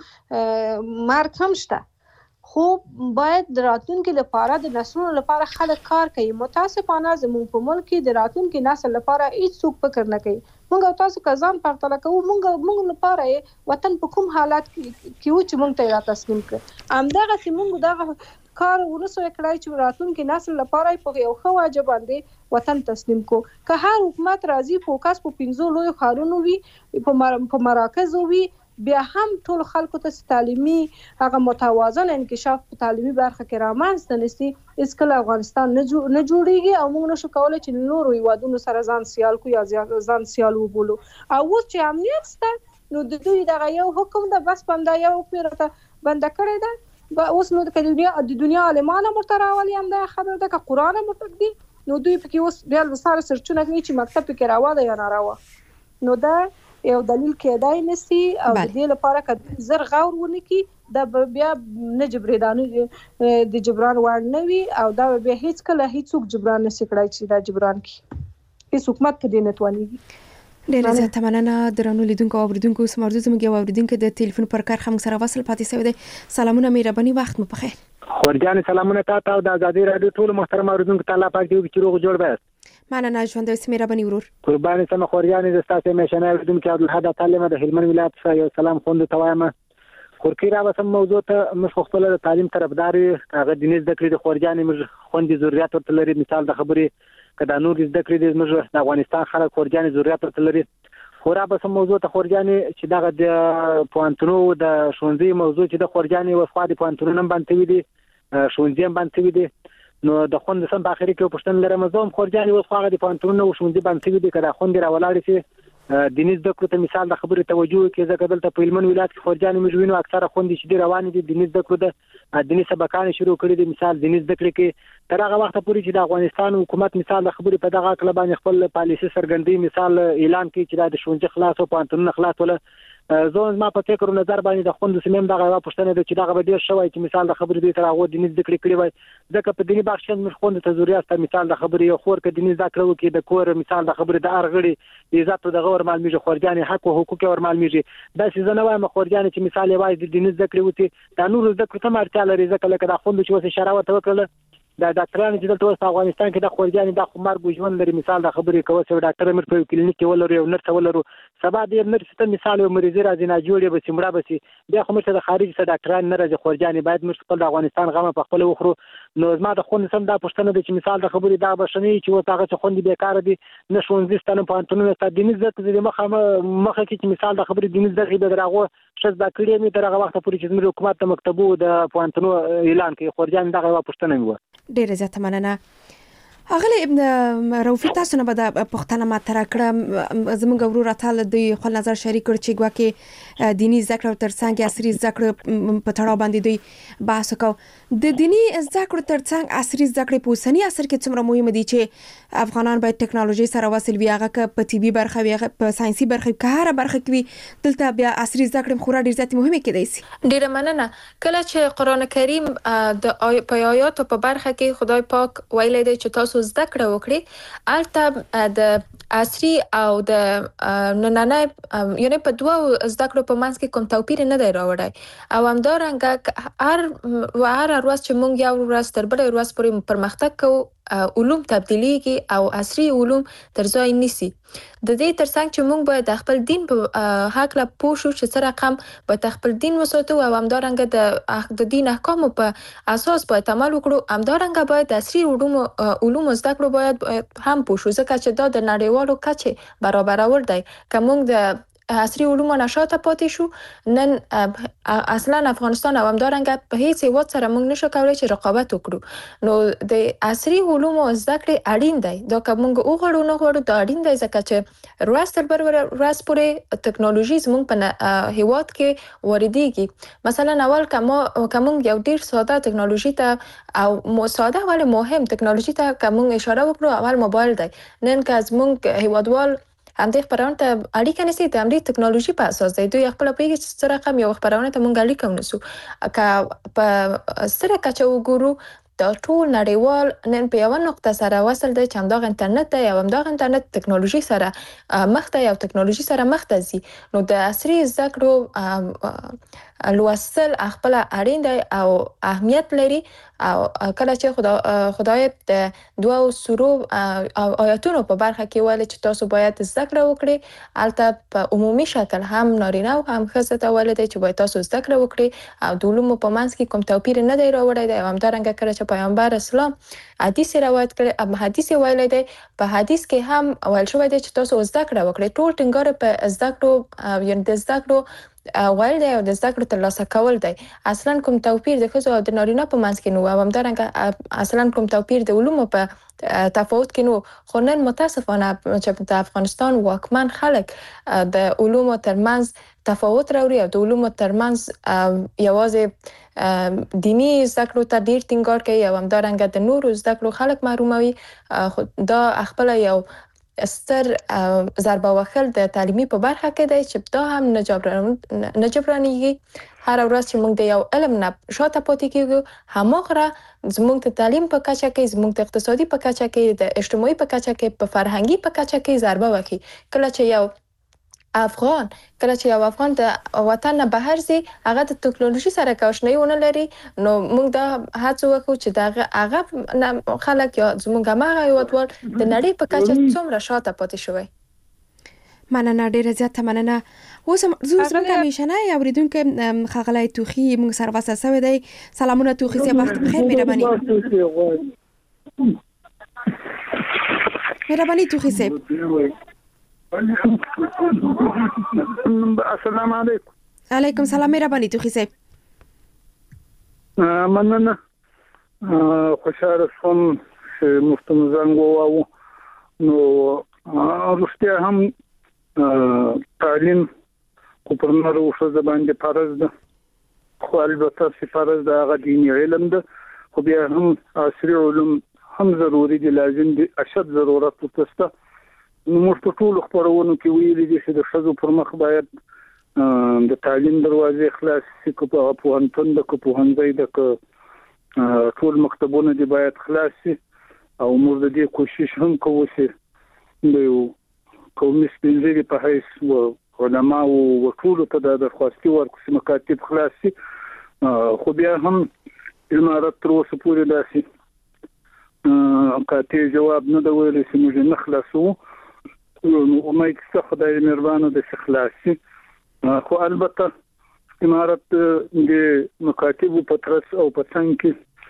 مرګ هم شته خو باید د راتلونکي لپاره د نسلونو لپاره خلک کار کوي متاسفانه زموږ په ملک کې د راتلونکي نسل لپاره هیڅ څوک فکر نه کوي مونږ او تاسو کزان پرتله کوو مونږ لپاره وطن په کوم حالات کې و چې مونږ ته را تسلیم کړ همدغه چې مونږ دغه کار ورسو کړای چې راتلونکي نسل لپاره په یو ښه واجب باندې وطن تسلیم کو که هر حکومت راځي فوکس په 15 لوی خارونو وي په مراکز وي بیا هم ټول خلکو ته تعلیمي هغه متوازن انکشاف په تعلیمي برخه کې رامنځته نشي اسکل افغانستان نه جوړیږي او موږ نشو کولای چې نور هیوادونو سره ځان سیال کو یا ځان سیال وبولو او اوس چې امنیت شته نو د دوی دغه یو حکم ده بس بنده یو پیرته بنده کړی ده اوس نو د دنیا عالمانه مرتراولي هم دا خبر ده که قرآن مرتد دي نو دوی پکې اوس بیا وساره سرچونه کوي چې مکتب کې راوړه یا ناروا نو دا یو دلیل کېدای نسی او د دې لپاره که زر غور ونکي دا بیا نه جبران د جبران وړ نه وي او دا بیا هیڅ کله هیڅوک جبران نشي کړای چې دا جبران کی هیڅ حکومت په دې نتوانيږي ډیره زیاته مننه درنو لیدونکو او اوریدونکو سمارځو زموږ یو اوریدونکو د ټلیفون پر کار هم سره وصل پاتې شوی دی سلامونه مهرباني وخت مو بخیر خورجان سلامونه تاسو او د ازادي رادیو ټول محترم اوریدونکو ته الله پاک دې چې روغ جوړ بس مننه ژوند سمیرابني ورور قرباني سم خورياني د تاسو میشنه ودونکو عبدالحد تعلیم د هلمند ولایت څخه یو سلام خوند ته وایم. خورکی را وسم موضوع ته مخ خپل د تعلیم طرفدار هغه د نس د کړې د خورجانې مر خوندې ضرورت ورته لري. مثال د خبرې کدا نور د کړې د مر د افغانستان خلک خورجانې ضرورت ورته لري. خورا به سم موضوع ته خورجانې چې دغه د پوانتونو د شونځي موضوع چې د خورجانې وفقا د پوانتونو نن باندې وي دي شونځي باندې وي دي نو د خوند سم په اخر کې پښتن لرم زوم خورجانې وفقا د پوانتونو شونځي باندې وي دي کدا خوند را ولاړ شي د نس د کړو ته مثال د خبرې توجه کې ځکه دلته په هلمند ولایت کې خورجانې مجوینو اکثره خوندې چې روان دي د نس د کړو د دیني سبقان شروع کړي دي. مثال د نس د کړو کې تر هغه وخت پورې چې د افغانستان حکومت مثال د خبرې په دغه کله باندې خپل پالیسي سرګندۍ مثال اعلان کړي چې د شونځي خلاص او پانتون خلاص ولا زون ما په فکر نظر باندې د خوند سیمم دغه پښتنه د چې دغه به ډیر شوی چې مثال د خبرې د تر هغه د نس د کړو وای ځکه په دیني بخښن مر خوند ته ضرورت مثال د خبرې یو خور کې د نس د کړو کې د کور مثال د خبرې د ارغړي عزت د غور مال میږي خورجانې حق او حقوق ورمال میږي دا چې زنه وایم خورجانې چې مثال یې وای د نس د کړو ته د نور د کړو ته مرتیا لري ځکه لکه د خوند چې وسه شراوت وکړه د ډاکټرانو چې دلته په افغانستان کې د خورجانې د خمار ګوجون لري. مثال د خبرې کوي چې ډاکټر مر په کلینیک کې ولري او نرس ولرو سبا د نرس ته مثال یو مریض راځي نه جوړي به سیمړه بسي بیا خو مرته د خارج څخه ډاکټران نه راځي خورجانې باید مر خپل د افغانستان غمه په خپل وخرو. نو زما د خوند سم د پښتنه د چې مثال د خبرې دا بشنی چې وتاغه چې خوند بیکاره دي نه شونځي ستنه پانتونونه ته د نس د مخه کې چې مثال د خبرې د نس د غیبه دراغه شز د کړی می تر هغه وخت پورې چې زموږ حکومت د مکتبو د پانتونو اعلان کوي خورجان دغه پښتنه وي. ډیره زیاته مننه. اغلی ابن روفي تاسو نه به د پښتنه ماته کړه زموږ ورور اتل د خپل نظر شریک کړ چې ګواکې دینی ذکر ترڅنګ عصري ذکر په تړاو باندې دوی بحث وکاو. د دینی ذکر ترڅنګ عصري ذکر په اوسنی عصر کې څومره مهم دي چې افغانان باید ټکنالوژي سره وصل وي هغه په طبي برخه وي په ساينسي برخه کې هر برخه کې دلته بیا عصري ذکر خورا ډیر زیات مهمه کېدای شي. ډیره مننه. کله چې قران کریم د آیات په برخه کې خدای پاک ویلي دی چې تاسو زده کړه وکړي البته د عصري او د نننۍ یعنی په دوه زده کړو په منځ کې کوم توپیر نه دی راوړی او همدارنګه هر ورځ چې موږ یو ورځ تر بلې ورځ پورې پرمختګ کوو علوم تبدیلیږي او عصري علوم تر ځای نیسي. د دې ترڅنګ چې موږ باید د خپل دین په حق لا پوه شو چې سره رقم باید خپل دین وساتو او همدارنګه د دین احکامو په اساس باید عمل وکړو. همدارنګه باید د عصري علوم زده کړو باید هم پوه شو ځکه چې دا د نړیوالو کچې برابرول دی. که موږ د عصري علومو نشاته پاتې شو نن اصلا افغانستان او همدارنګه په هیڅ هیواد سره موږ نشو کولای چې رقابت وکړو. نو د عصري علومو زده کړې اړین دی. دا که موږ وغواړو نه غواړو دا اړین دی ځکه چې ورځ تر بل ورځ پورې ټکنالوژي زموږ په هیواد کې واردېږي. مثلا اول که موږ یو ډیر ساده ټکنالوژي ته او ساده ولې مهم ټکنالوژي ته که موږ اشاره وکړو اول موبایل دی. نن که زموږ هیوادوال همدې خبرونه ته اړیکه نشي د همدې ټکنالوژي په اساس دی. دوی خپل پیږي چې سره رقم یو خبرونه ته مونږ اړیکه ونسو. که په سره کچه وګورو دا ټول نړیوال نن په یو نقطه سره وصل دی چې همدغه انټرنیټ دی او همدغه انټرنیټ ټکنالوژي سره مخ ته یو ټکنالوژي سره مخ ته ځي. نو د عصري زده کړو لوستل خپل اړین دی او اهمیت لري. او کله چې خدای د دوه سورو او آیاتونو په برخه کې ویل چې تاسو باید زده کړه وکړئ البته په عمومي شکل هم نارینه او هم ښځه ته ویل دی چې باید تاسو زده کړه وکړئ او د علومو په منځ کې کوم توپیر نه دی راوړی دی. او همدارنګه کله چې پیغمبر اسلام حدیث روایت کړی حدیث ویل دی په حدیث کې هم ویل شوی دی چې تاسو زده کړه وکړئ. ټول ټینګار په زده کړو یعنی د زده کړو ویل دی او د زده کړو ترلاسه کول دی. اصلا کوم توپیر د ښځو او د نارینه په منځ کې نه و او همدارنګه اصلا کوم توپیر د علومو په تفاوت کې نو. خو نن متاسفانه چې د افغانستان واکمن خلک د علومو ترمنځ تفاوت راوړي او د علومو ترمنځ یوازې دینی زده کړو ته ډیر ټینګار کوي او همدارنګه د نورو زده کړو خلک محروموي. دا خپل یو ستر ضربه وهل د تعلیمي په برخه کې دی چې دا هم نه جبرانېږي. هر ورځ چې موږ د یو علم نه شاته پاتې کېږو هماغه زموږ د تعلیم په کچه کې زموږ د اقتصادي په کچه کې د اجتماعي په کچه کې په فرهنګي په کچه کې ضربه وکړي. کله چې یو افغان کله چې یو افغان د وطن نه بهر ځي هغه د ټکنالوژي سره کوښښ ونه لري نو موږ دا هڅه وکړو چې دا هغه خلک یا زموږ هغه هیوادوال د نړۍ په کچه څومره شاته پاتې شوی. مننه ډیره زیاته مننه. اوس زموږ همیشنه اوریدونکو ښاغلی توخي موږ سره وصل شوی دی. سلامونه توخي صاحب، وخت بخیر. مهرباني توخي صاحب. السلام علیکم. علیکم سلام. مهرباني توخي صاحب. مننه. خوشاله شوم چې مفتم زنګ وواو. نو رښتیا هم تعلیم خو پر نورو ښځو باندې فرض ده، خو البته چې فرض ده هغه دیني علم ده، خو بیا هم عصري علوم هم ضروري دي، لازم دي، اشد ضرورت ورته شته. نو موږ په ټولو خپرونو کې ویلي دي چې د ښځو پر مخ باید د تعلیم دروازې خلاص شي، که په پوهنتون ده که پوهنځی ده که ټول مکتبونه دي باید خلاص شي. او موږ د دې کوشش هم کوو چې د یو قومي سپینځري په حیث علما او ټولو ته د درخواستي ورکړو چې مکاتب خلاص شي. خو بیا هم امارت تر اوسه پورې داسې قاطع جواب نه دی ویلی چې موږ نه خلاصوو. نو امید شته خدای مهربانه د خلاص شي. خو البته امارت د مکاتبو په ترڅ او په څنګ کې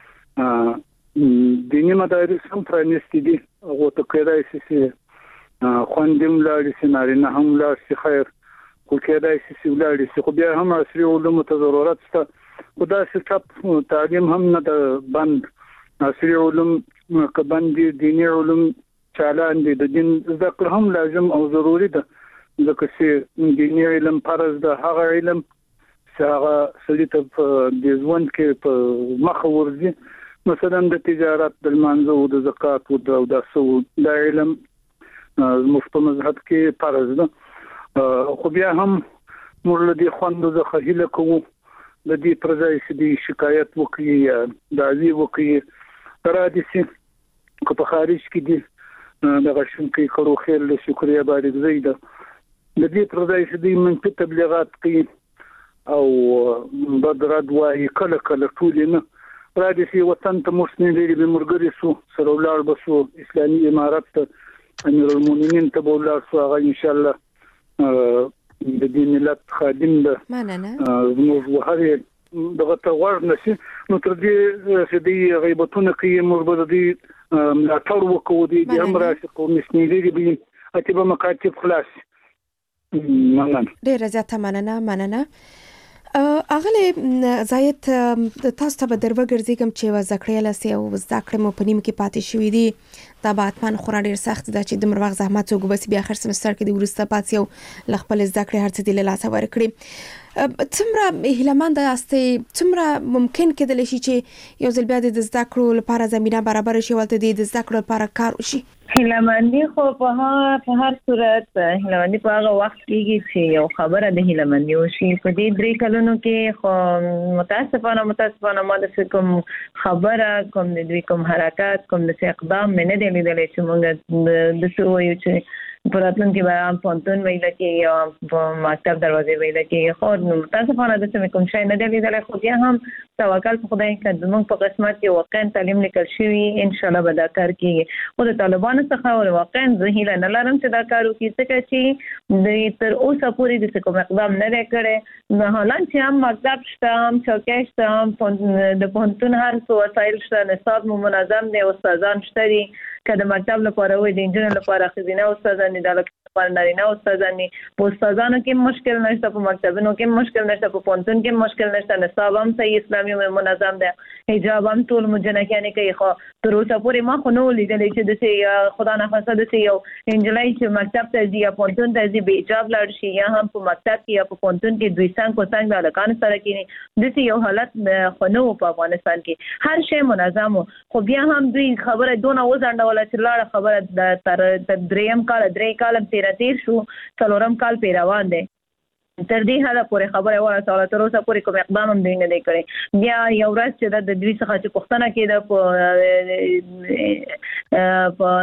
دیني مدارس هم پرانیستي دي، هغو ته کېدای شي چې خویندې هم لاړې شي، نارینه هم لاړ شي، خیر خو کېدای شي چې ولاړې شي. خو بیا هم عصري علومو ته ضرورت شته. خو داسې ټپ تعلیم هم نه ده بند. عصري علوم که بند دي، دیني علوم چالان دي. د دین زده کړه هم لازم او ضروري ده، ځکه چې دیني علم فرض ده، هغه علم چې هغه سړي ته په دې ژوند کې په مخه ورځي، مثلا د تجارت، د لمانځه او د زکات او د دا علم زموږ په مذهب کې فرض ده. خو بیا هم موږ له دې خوندو څخه هیله کوو د دې پر ځای چې د شکایت وکړي یا دعوی وکړي را دي شي که په خارج کې دي دغه شونکې کړو خیر له شکریا بارګزۍ ده، د دې پر ځای چې دوی منفي تبلیغات کوي او بد رد وایي کله کله ټول نه را دي شي وطن ته موږ نه لري به مرګري سو سره ولاړ بسو اسلامي امارت ته امیر المؤمنین ته ولاړ سو هغه ان شاء الله د دې ملت خادم ده. مننه. موږ وهره دغه ته ور نشي. نو تر دې چې دې غیبتونه کوي موږ به دې ملاتړ وکړو، دې هم راشي قومي سپینځري به اتبه مکاتب خلاص. مننه. ډیره زیاته مننه. اغله زاید تاسو ته به دروګرځم چې وزکړې لاسي او زکړې مو په نیم کې پاتې شوې دي. دا به حتمن خورا ډیر سخت ده چې د مروغ زحمت وګبس بیا اخر سمستر کې د ورسته پاتې او لخپل زکړې هرڅه د لاسه ورکړي. څومره هیلمند یاستئ، څومره ممکن کېدل شي چې یو ځل بیا د زده کړو لپاره زمينه برابر شي، ولته د زده کړو لپاره کار وشي؟ هیلمندي خو په هر صورت هیلمندي په هغه وخت کېږي چې یو خبره د هیلمندي وشي. په دې 3 کلونو کې خو متاسفانه ما د کوم خبره کوم د دوی کوم حرکت کوم د اقدام نه دی لیدلی چې موږ د څه وایو چې پراتلون کې به هم پونتون ویل کې یا مکتب دروازې ویل کې. خو متاسفانه د څه کوم شی نه دی لیدلی. خو بیا هم توکل په خدای که زموږ په قسمت کې واقعا تعلیم لیکل شوی ان شاء الله به دا کار کیږي. خو د طالبانو څخه واقعا زه هیله نه لرم چې دا کار وکړي، ځکه چې د تر اوسه پورې د کوم اقدام نه دی کړی. نه حالان چې هم مکتب شته، هم چوکۍ شته، هم د پوهنتون هر څه وسایل شته، نصاب مو منظم دی، استادان شته دي، که د مکتب لپاره وي د انجینر لپاره ښځینه استادان دي، د لپاره نارینه استادان دي. په استادانو کې مشکل نشته، په مکتبونو کې مشکل نشته، په پوهنتون کې مشکل نشته، نصاب هم صحیح اسلامي منظم دی، حجاب هم ټول مجنکیانې کوي. خو تر اوسه پورې ما خو نه ولیدلی چې داسې خدا نخواسته داسې یو نجلۍ چې مکتب ته ځي یا پوهنتون ته ځي بې حجاب لاړ شي، یا هم په مکتب کې یا په پوهنتون کې دوی څنګ په څنګ د هلکانو سره کېني. داسې یو حالت خو نه و په افغانستان کې، هر شی منظم و. خو بیا هم دوی خبره دونه وځنډوله چې لاړه خبره تر 3 کال تیر شو، 4 کال پې روان دی. تر دې حاله پورې خبره ورسوله، تر اوسه پورې کوم اقدام هم دوی نه دی کړی. بیا یو ورځ چې د دوی څخه چې پوښتنه کېده په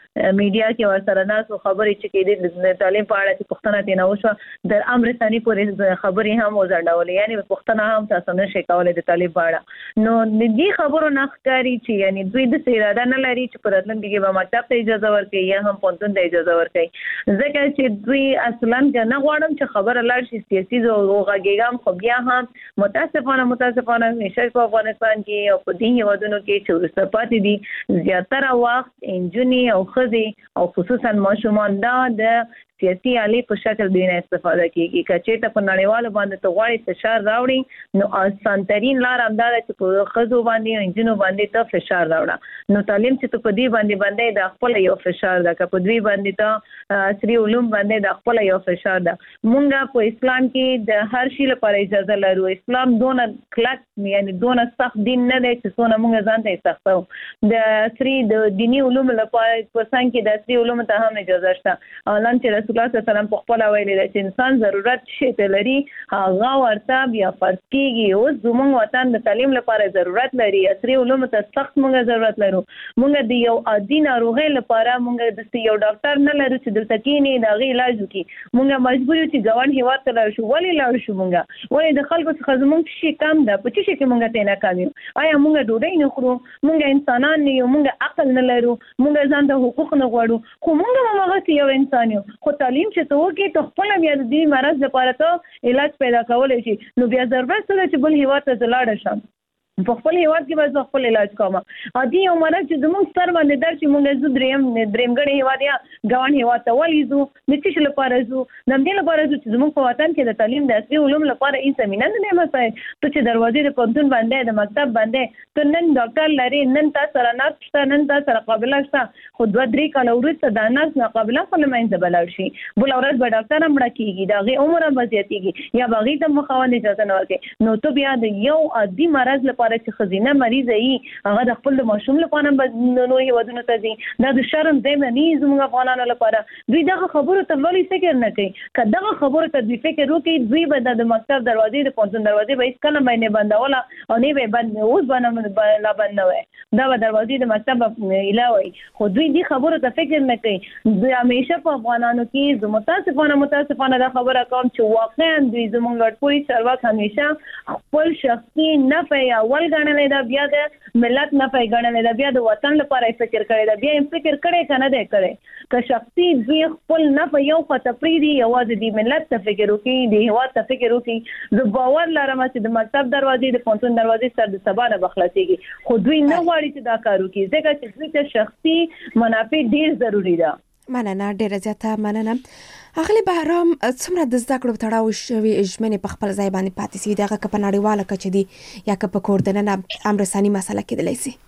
میډیا کې ورسره ناس خبرې چې کېدې د تعلیم په اړه چې پښتنه تینا وشو در امر ثاني پورې خبرې هم وزړولې یعنی پښتنه هم تاسو نه شي کولای د تعلیم په اړه نو دې خبرو نه ښکاری چې یعنی دوی د اراده نه لري چې په راتلونکي کې به مکتب ته اجازه ورکړي یا هم پوهنتون ته اجازه ورکړي ځکه چې دوی اصلا نه غواړم چې خبره لاړ شي سیاسي غږیږم خو بیا هم متاسفانه نشه په افغانستان کې او په دې هیوادونو کې چې وروسته پاتې دي زیاتره وخت انجونی او ښځې او خصوصا ماشومان د سیاسي آلې په شکل دینه استفاده کیږي کچې ته په نړیوالو باندې ته غواړي فشار راوړي نو آسان ترين لار همدا چې په خزو باندې انجینو باندې ته فشار راوړه نو تعلیم چې ته په دې باندې د خپل یو فشار ده که په دوی باندې ته عصري علوم باندې د خپل یو فشار ده مونږه په اسلام کې د هر شي لپاره اجازه لرو اسلام دونه کلک یعنی دونه سخت دین نه دی چې څونه مونږ ځان ته سختو د عصري د دینی علوم لپاره په څنګه کې د عصري علوم ته هم اجازه شته اعلان چې رسول الله صلی الله علیه وسلم په خپل ویلي چې انسان ضرورت شي ته لري هغه ورته بیا فرض کیږي اوس زموږ وطن د تعلیم لپاره ضرورت لري عصري علوم ته سخت مونږ ضرورت لرو مونږ د یو عادي ناروغي لپاره مونږ د یو ډاکټر نه لرو چې دلته کې نه د علاج وکړي مونږ مجبور یو چې ګوان هیواد ته لاړ شو ولې لاړ شو مونږ د خلکو څخه زموږ شي کم ده په چې کې مونږ ته نه کامیو آیا مونږ ډوډۍ نه خورو مونږ انسانان نه یو مونږ عقل نه لرو مونږ ځان د حقوق نه غواړو خو مونږ هغه یو انسان یو خو تعلیم چې ته وکې ته خپل بیا د دې مرض لپاره ته علاج پیدا کولای شي نو بیا ضرورت څه ده چې بل هیواد ته لاړ شم په خپل هیواد کې بس خپل علاج کوم عادي یو مرض چې زموږ سر باندې در چې مونږ زو درېمګړی هیواد یا ګوان هیواد ته ولیزو د څه لپاره زو د دې لپاره چې زموږ په وطن کې د تعلیم د عصري علوم لپاره هیڅ زمينه نه مسای ته چې دروازې د پوهنتون باندې د مکتب باندې ته نن ډاکټر لري نن تاسو سره ناشته نن تاسو سره قابلیت شته خو 2-3 کال وروسته د ناس ناقابله خلمنځ بلل شي بل اورز به ډاکټر هم راکېږي دا غي عمر هم زیاتېږي یا بغي ته مخاونه اجازه نه ورکړي نو ته بیا د یو عادي مرض لپاره چې خزینه مریض ای هغه د خپل ماشوم لپاره نو هیوادونو ته دي دا د شرم دی نه زموږ افغانانو لپاره دوی دغه خبرو ته ولې فکر نه کوي کله خبرو ته دوی فکر وکړي دوی به د مکتب دروازې د پوهنتون دروازې به هیڅ کله باندې بندوله او نه به بند اوس باندې لا بند نه وي دا به دروازې د مکتب علاوه خو دوی دې خبرو ته فکر نه کوي دوی همیشه په افغانانو کې متاسفانه دا خبره کوم چې واقعا دوی زموږ ګډپوي چارواک همیشه خپل شخصي نفع اول ګڼل دا بیا د ملت نه پیګړل دا بیا د وطن لپاره فکر کړي دا بیا فکر کړي کنه دی کړي که شخصي دوی خپل نه په یو فتپریدي یوازې د ملت ته فکر وکړي د هیواد ته فکر وکړي زه باور لرم چې د مکتب دروازې د پوهنتون دروازې سر د سبا نه بخلاصيږي خو دوی نه غواړي چې دا کار وکړي ځکه چې دوی ته شخصي منافع ډیر ضروری ده مننه ډیره زیاته مننه اغلی بهرام څومره د زده کړو تړاو شوی اجمنې په خپل ځای باندې پاتې سي دغه په نړیواله کچه دي یا که په کوردننه امر ثاني مسله کېدلی سي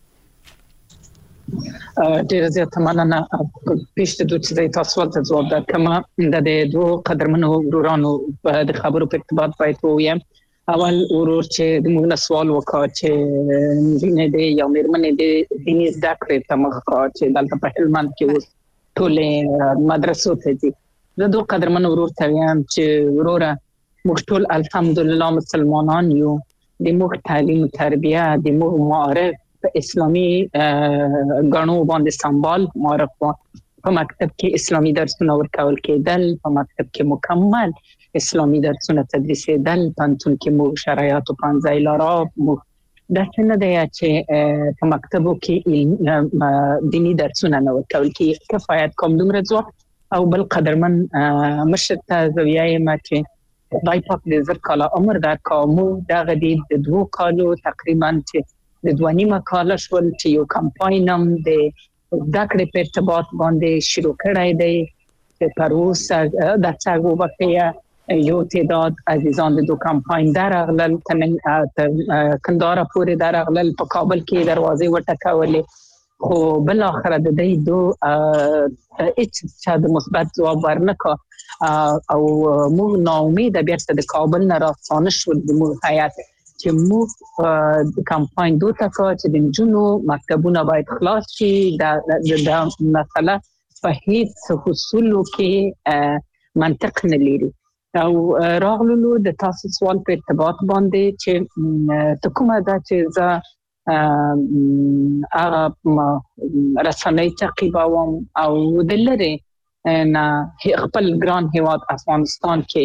ډیره زیاته مننه پیش د دوی چې تاسو ته ځواب درکړم د دوه قدرمنو ورورانو د خبرو په ارتباط باید ووایم اول ورور چې د موږ سوال وکړ چې نه دی یا مېرمنې د دیني زده کړې ته مخ چې دلته په هلمند کې ټول مدرسو ته دي زه دوه قدرمنو ورور ته وایم چې وروره موږ ټول الحمدلله مسلمانان یو د موږ تعلیم تربیه د موږ معارف په اسلامي غنو باندې سنبال معرف په مکتب کې اسلامي درسونه ورکول کېدل په مکتب کې مکمل اسلامي درسونه تدریسېدل پانتون کې موږ شرایط او پنځه لارا دا څنګه دی چې په مکتبو کې دینی درسونه نه ورکول کې کفایت کوم دومره ځواب او بل قدرمن مشر ته زویای ما چې دای پاک دې زر کاله عمر در کومو دا غدي د 2 کالو تقریبا چې د 2.5 کال شول چې یو کمپاینم د دکړې په ارتباط باندې شروع کړای دی چې پر اوسه د څنګه وبکه یو تعداد عزیزان د دو کمپاین درغلل کندهار پورې درغلل په کابل کې دروازې وټکولې خو بل اخر د دې دو اچ د مثبت جواب ورنکا او موږ ناامید بیا د کابل نه راځنه شو د موږ حیات چې موږ کمپاین دوه تکا چې د جنو مکتبونه باید خلاص شي دا مسله په هیڅ حصولو کې منطق نه لري او راغلو د تاسو سوال په ارتباط باندې چې ته کومه دا چې هغه رسنۍ تعقیبوم او د لرې نه خپل ګران هیواد افغانستان کې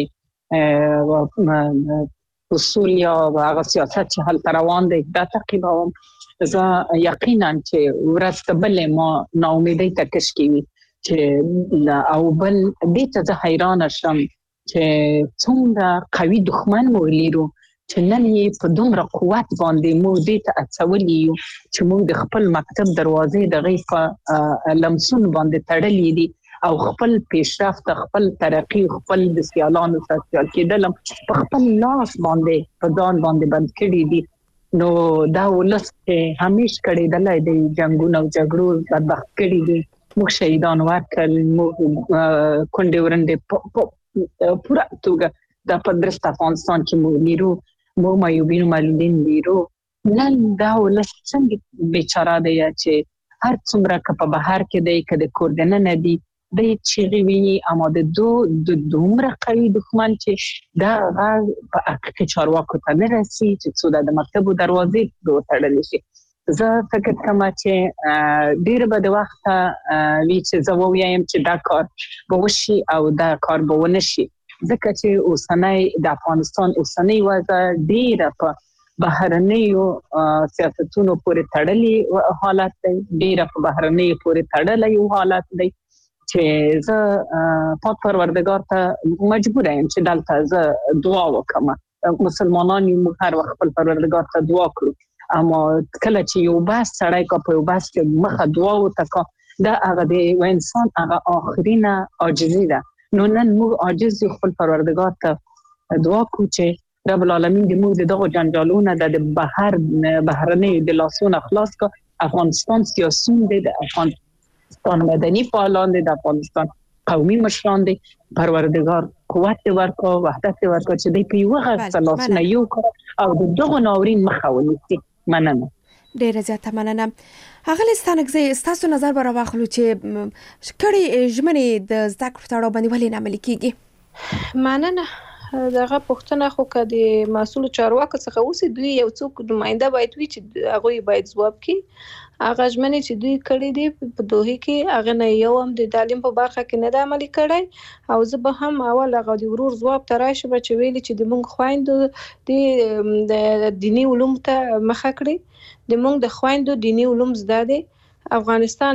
اصول یا هغه سیاست چې هلته روان دی دا تعقیبوم. زه یقینا چې ورځ ته بلې ما ناامیدۍ ته کش کیږي چې او بل دې ته زه حیرانه شم چې څومره قوي دښمن مو لرو چې نن یې په دومره قوت باندې مو دې ته اڅولي یو چې موږ د خپل مکتب دروازې د غیفه لمسون باندې تړلې دي او خپل پیشرفت خپل ترقی خپل د سیالانو سره کېدل په خپل لاس باندې په ځان باندې بند کړی دي. نو دا ولس همیش کړي دلای د جنگونو او جګړو بدبخت کړي دي. موږ شهیدان ورکړل، موږ کونډې ورندې پورا توګه د پدرست افغانستان کې موږ لیرو، موږ مایوبین مالدین لیرو. نن دا ولس څنګه بیچاره دی چې هر څومره که په بهر کې دی که د کور دننه دی د چیغې ویني، اما د دومره قوي دښمن چې دا غږ په حقیقي چارواکو ته نه رسي چې څو د مکتبو دروازې وتړلی شي. زه فکر کوم چې ډېر به د وخته وي چې زه ووایم چې دا کار به وشي او دا کار به ونه شي، ځکه چې اوسنی د افغانستان اوسنی وضع ډېره په بهرنیو سیاستونو پورې تړلی حالت دی، ډېره په بهرنیو پورې تړلی حالت دی چې زه پاک پروردگار ته مجبور یم چې دلته زه دعا وکړم. مسلمانان یو هر وخت خپل پروردگار ته دعا کړو، اما کله چې یو بس سړی کا په یو بس کې مخه دعا وکړه دا هغه د انسان هغه آخرینه عاجزي ده. نو نن موږ عاجز یو خپل پروردگار ته دعا کوو چې رب العالمین دې موږ دغه جنجالونه د بهرنۍ د لاسونو خلاص کړي. افغانستان سیاسون دی، د افغانستان مدني فعالان دي، د افغانستان قومي مشران دي، پروردگار قوت ورکړي، وحدت ورکړي چې دوی په یو غږ لاسونه یو کړي او دغه ناورین مخه ونیسي. مننه. ډیره زیاته مننه. هغه لستانګزي تاسو نظر به راوخلو چې کړي ژمنې د زده کړو تړاو باندې ولې نه عملي کیږي؟ مننه. دغه پوښتنه خو که د مسؤل چارواکو څخه اوسي، دوی یو څوک نماینده باید وي چې هغه باید ځواب کړي. هغه ژمنې چې دوی کړې دي په دوه کې هغه نه یو هم د تعلیم په برخه کې نه د عملي کړی. او زه به هم اول هغه د ورور ځواب ته راشم چې ویلي چې د مونږ خویندو د دیني علوم ته مخه کړي، د مونږ د خویندو دیني علوم زده دي. افغانستان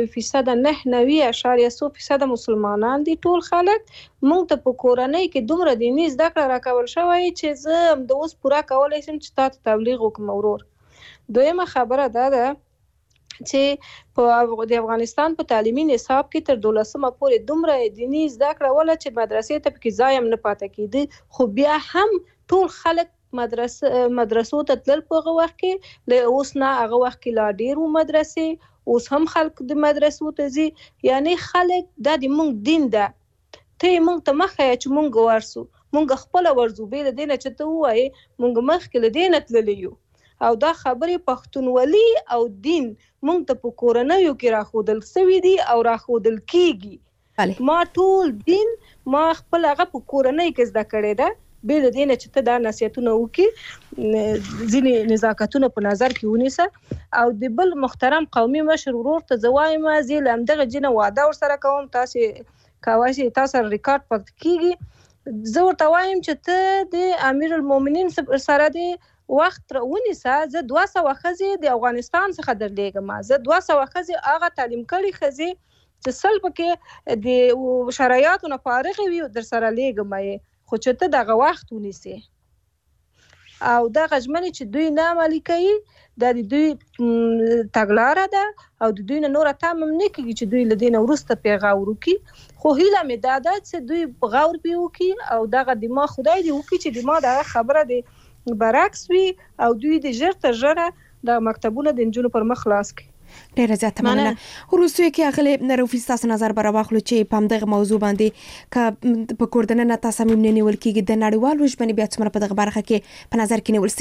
99.9% مسلمانان دي. ټول خلک مونږ ته په کورنۍ کې دومره دیني زده کړه راکول شوی چې زه د اوس پوره کولی شم چې تاسو تبلیغ وکړم. ورور دویمه خبره دا ده چې په د افغانستان په تعلیمي نصاب کې تر 12مه پورې دومره دیني زده کړه ولا چې مدرسې ته پکې ځای هم نه پاتې کېده، خو بیا هم ټول خلک مدرسو ته تلل. په هغه وخت کې له اوس نه هغه وخت کې لا ډېر و مدرسې، اوس هم خلک د مدرسو ته ځي. یعنی خلک دا د مونږ دین ده، ته مونږ ته مخه چې مونږ ورسو، مونږ خپل ورزو به له دینه چې ته وایې مونږ مخکې له دینه تللی یو. او دا خبرې پښتونولي او دین مونږ ته په کورنیو کې راښودل سوي دي او راښودل کیږي. ما ټول دین ما خپل هغه په کورنۍ کې زده کړی ده، بې له دې نه چې ته دا نصیحتونه وکړي، ځینې نزاکتونه په نظر کې ونیسه. او د بل محترم قومي مشر ورور ته زه وایم زه له همدغه جنه واده ورسره کوم، تاسې کولی شئ تاسو سره ریکارډ پکې کېږي. زه ورته وایم چې ته د امیر المؤمنین سره د وخت ونیسه. زه 200 ښځې د افغانستان څخه درلیږم، زه 200 ښځې هغه تعلیم کړي ښځې چې سل پکې د شرایطو نه فارغې وي در سره لیږم، خو چې ته دغه وخت ونیسې. او دغه ژمنې چې دوی نه عملي کوي دا د دوی تګلاره ده او د دوی نه نوره تم هم نه کېږي چې دوی له دې نه وروسته پرې غور وکړي. خو هیله مې دا ده چې دوی غور پرې وکړي او دغه د ما خدای دې وکړي چې د ما دغه خبره د برعکس وي او دوی د ژر تر ژره د مکتبونو د نجونو پر مخ خلاص کړي. ډیره زیاته مننه. وروسته کې اغلی نروفي تاسو نظر براوخلو چې په همدغه موضوع باندې ک په کوردنه تصامیم نه نیول کېږي د نړیوالو ژبنې بیا څومره په دغه برخه کې په نظر کې نیول سوي دي؟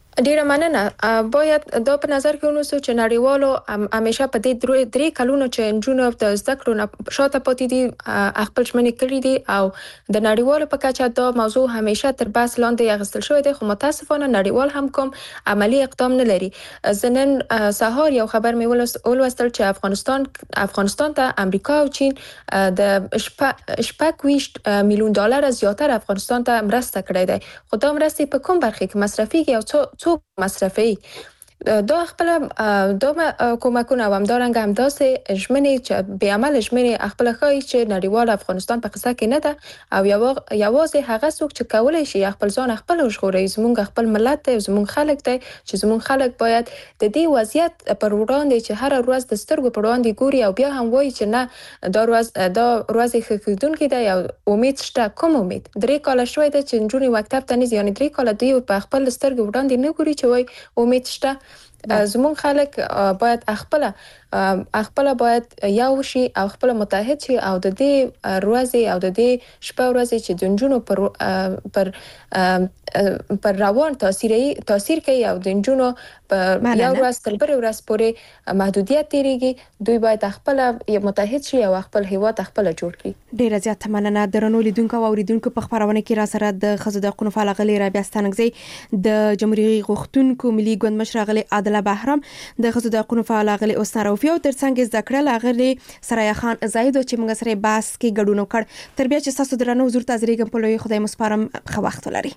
ډیره مننه. باید دا په نظر کې ونیسو چې نړیوالو همیشه په دې 3 کلونو چې انجونو د زده کړو نه شاته پاتې دي خپل ژمنې کړې دي او د نړیوالو په کچه دا موضوع همیشه تر بحث لاندې اخیستل شوی دی، خو متاسفانه نړیوال هم کوم عملی اقدام نه لري. زنن سهار یو خبر مې ولوستل چې افغانستان ته امریکا او چین د 28 میلیون ډالر زیاتره افغانستان ته مرسته کړې ده. خو دا مرستې په کوم برخه کې مصرفيږي او څو مصرفي دا خپل کومکونه هم دارنګ هم داسې ژمنې چې به عمل ژمنې خپل خای چې نړیوال افغانستان په قصه کې نه ده او یوازې هغه څوک چې کولای شي خپل ځان خپل ژغوري زمونږ خپل ملت ته زمونږ خلک ته چې زمونږ خلک باید د دې وضعیت پر وړاندې چې هر ورځ د سترګو پر وړاندې ګوري او بیا هم وایي چې نه دا ورځ خېدونکې ده او امید شته. کوم امید 3 کال شوی ده چې نجونې مکتب ته نه ځي، یعنی 3 کال دی په خپل سترګو وړاندې نه ګوري چې وایي امید شته. زمون خلک باید خپل باید یو شي او خپل متحد شي او د دې ورځې او د دې شپه ورځې چې د نجونو پر روان تاثیر کوي او د نجونو په یو ورځ تر بل ورځ پورې محدودیت تیریږي، دوی باید خپل متحد شي او خپل هیواد خپل جوړ کړي. ډیره زیاته مننه. درنو لیدونکو او اوریدونکو په خبرونه کې را سره د خزو د حقوقو فعال غلي رابعه ستانکزی د جمهوریت غوښتونکو ملي ګوند مشر غلي عادله بهرام د خزو د حقوقو فعال غلي اوسناروفي او ترڅنګ ذکر لاغلي سرايا خان زاید چې موږ سره بحث کې ګډون وکړ. تر بیا چې تاسو درنو حضور تازریګم په لوی خدای مسپارم خو وخت لري.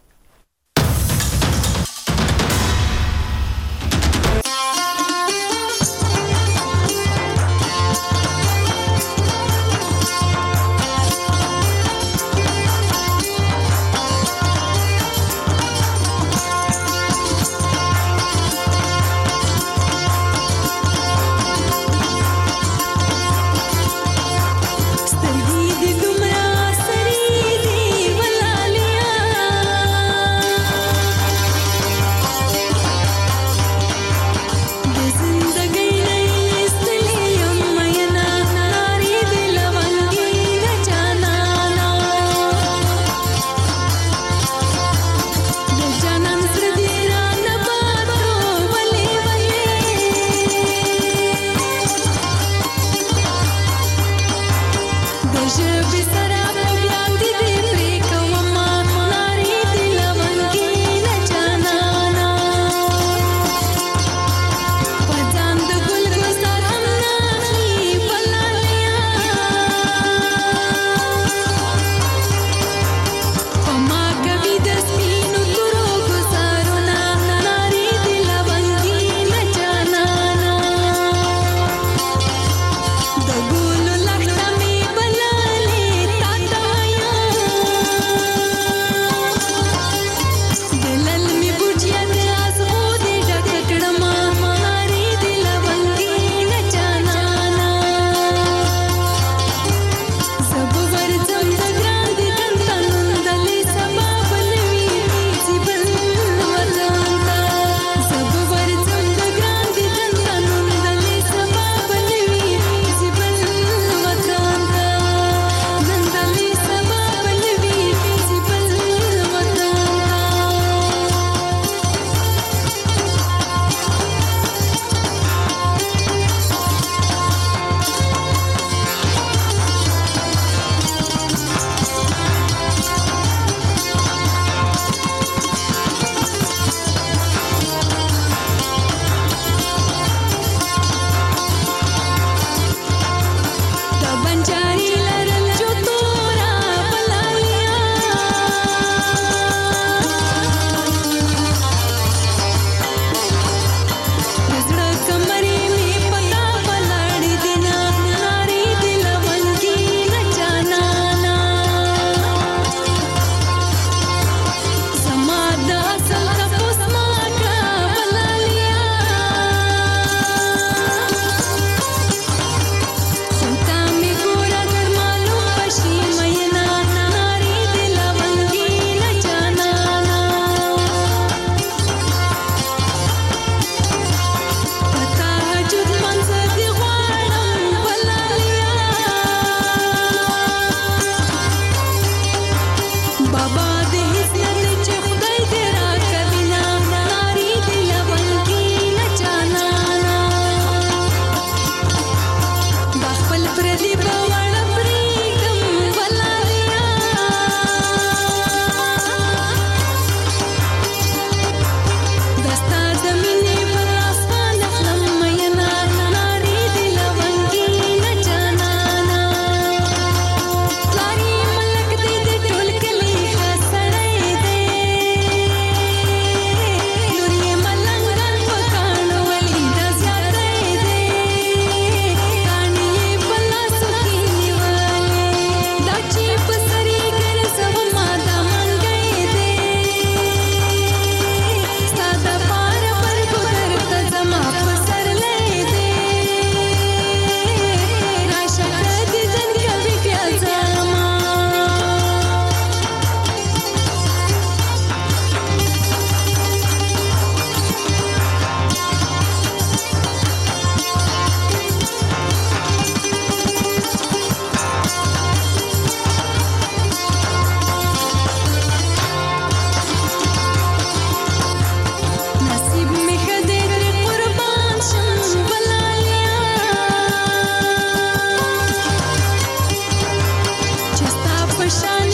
خوشحال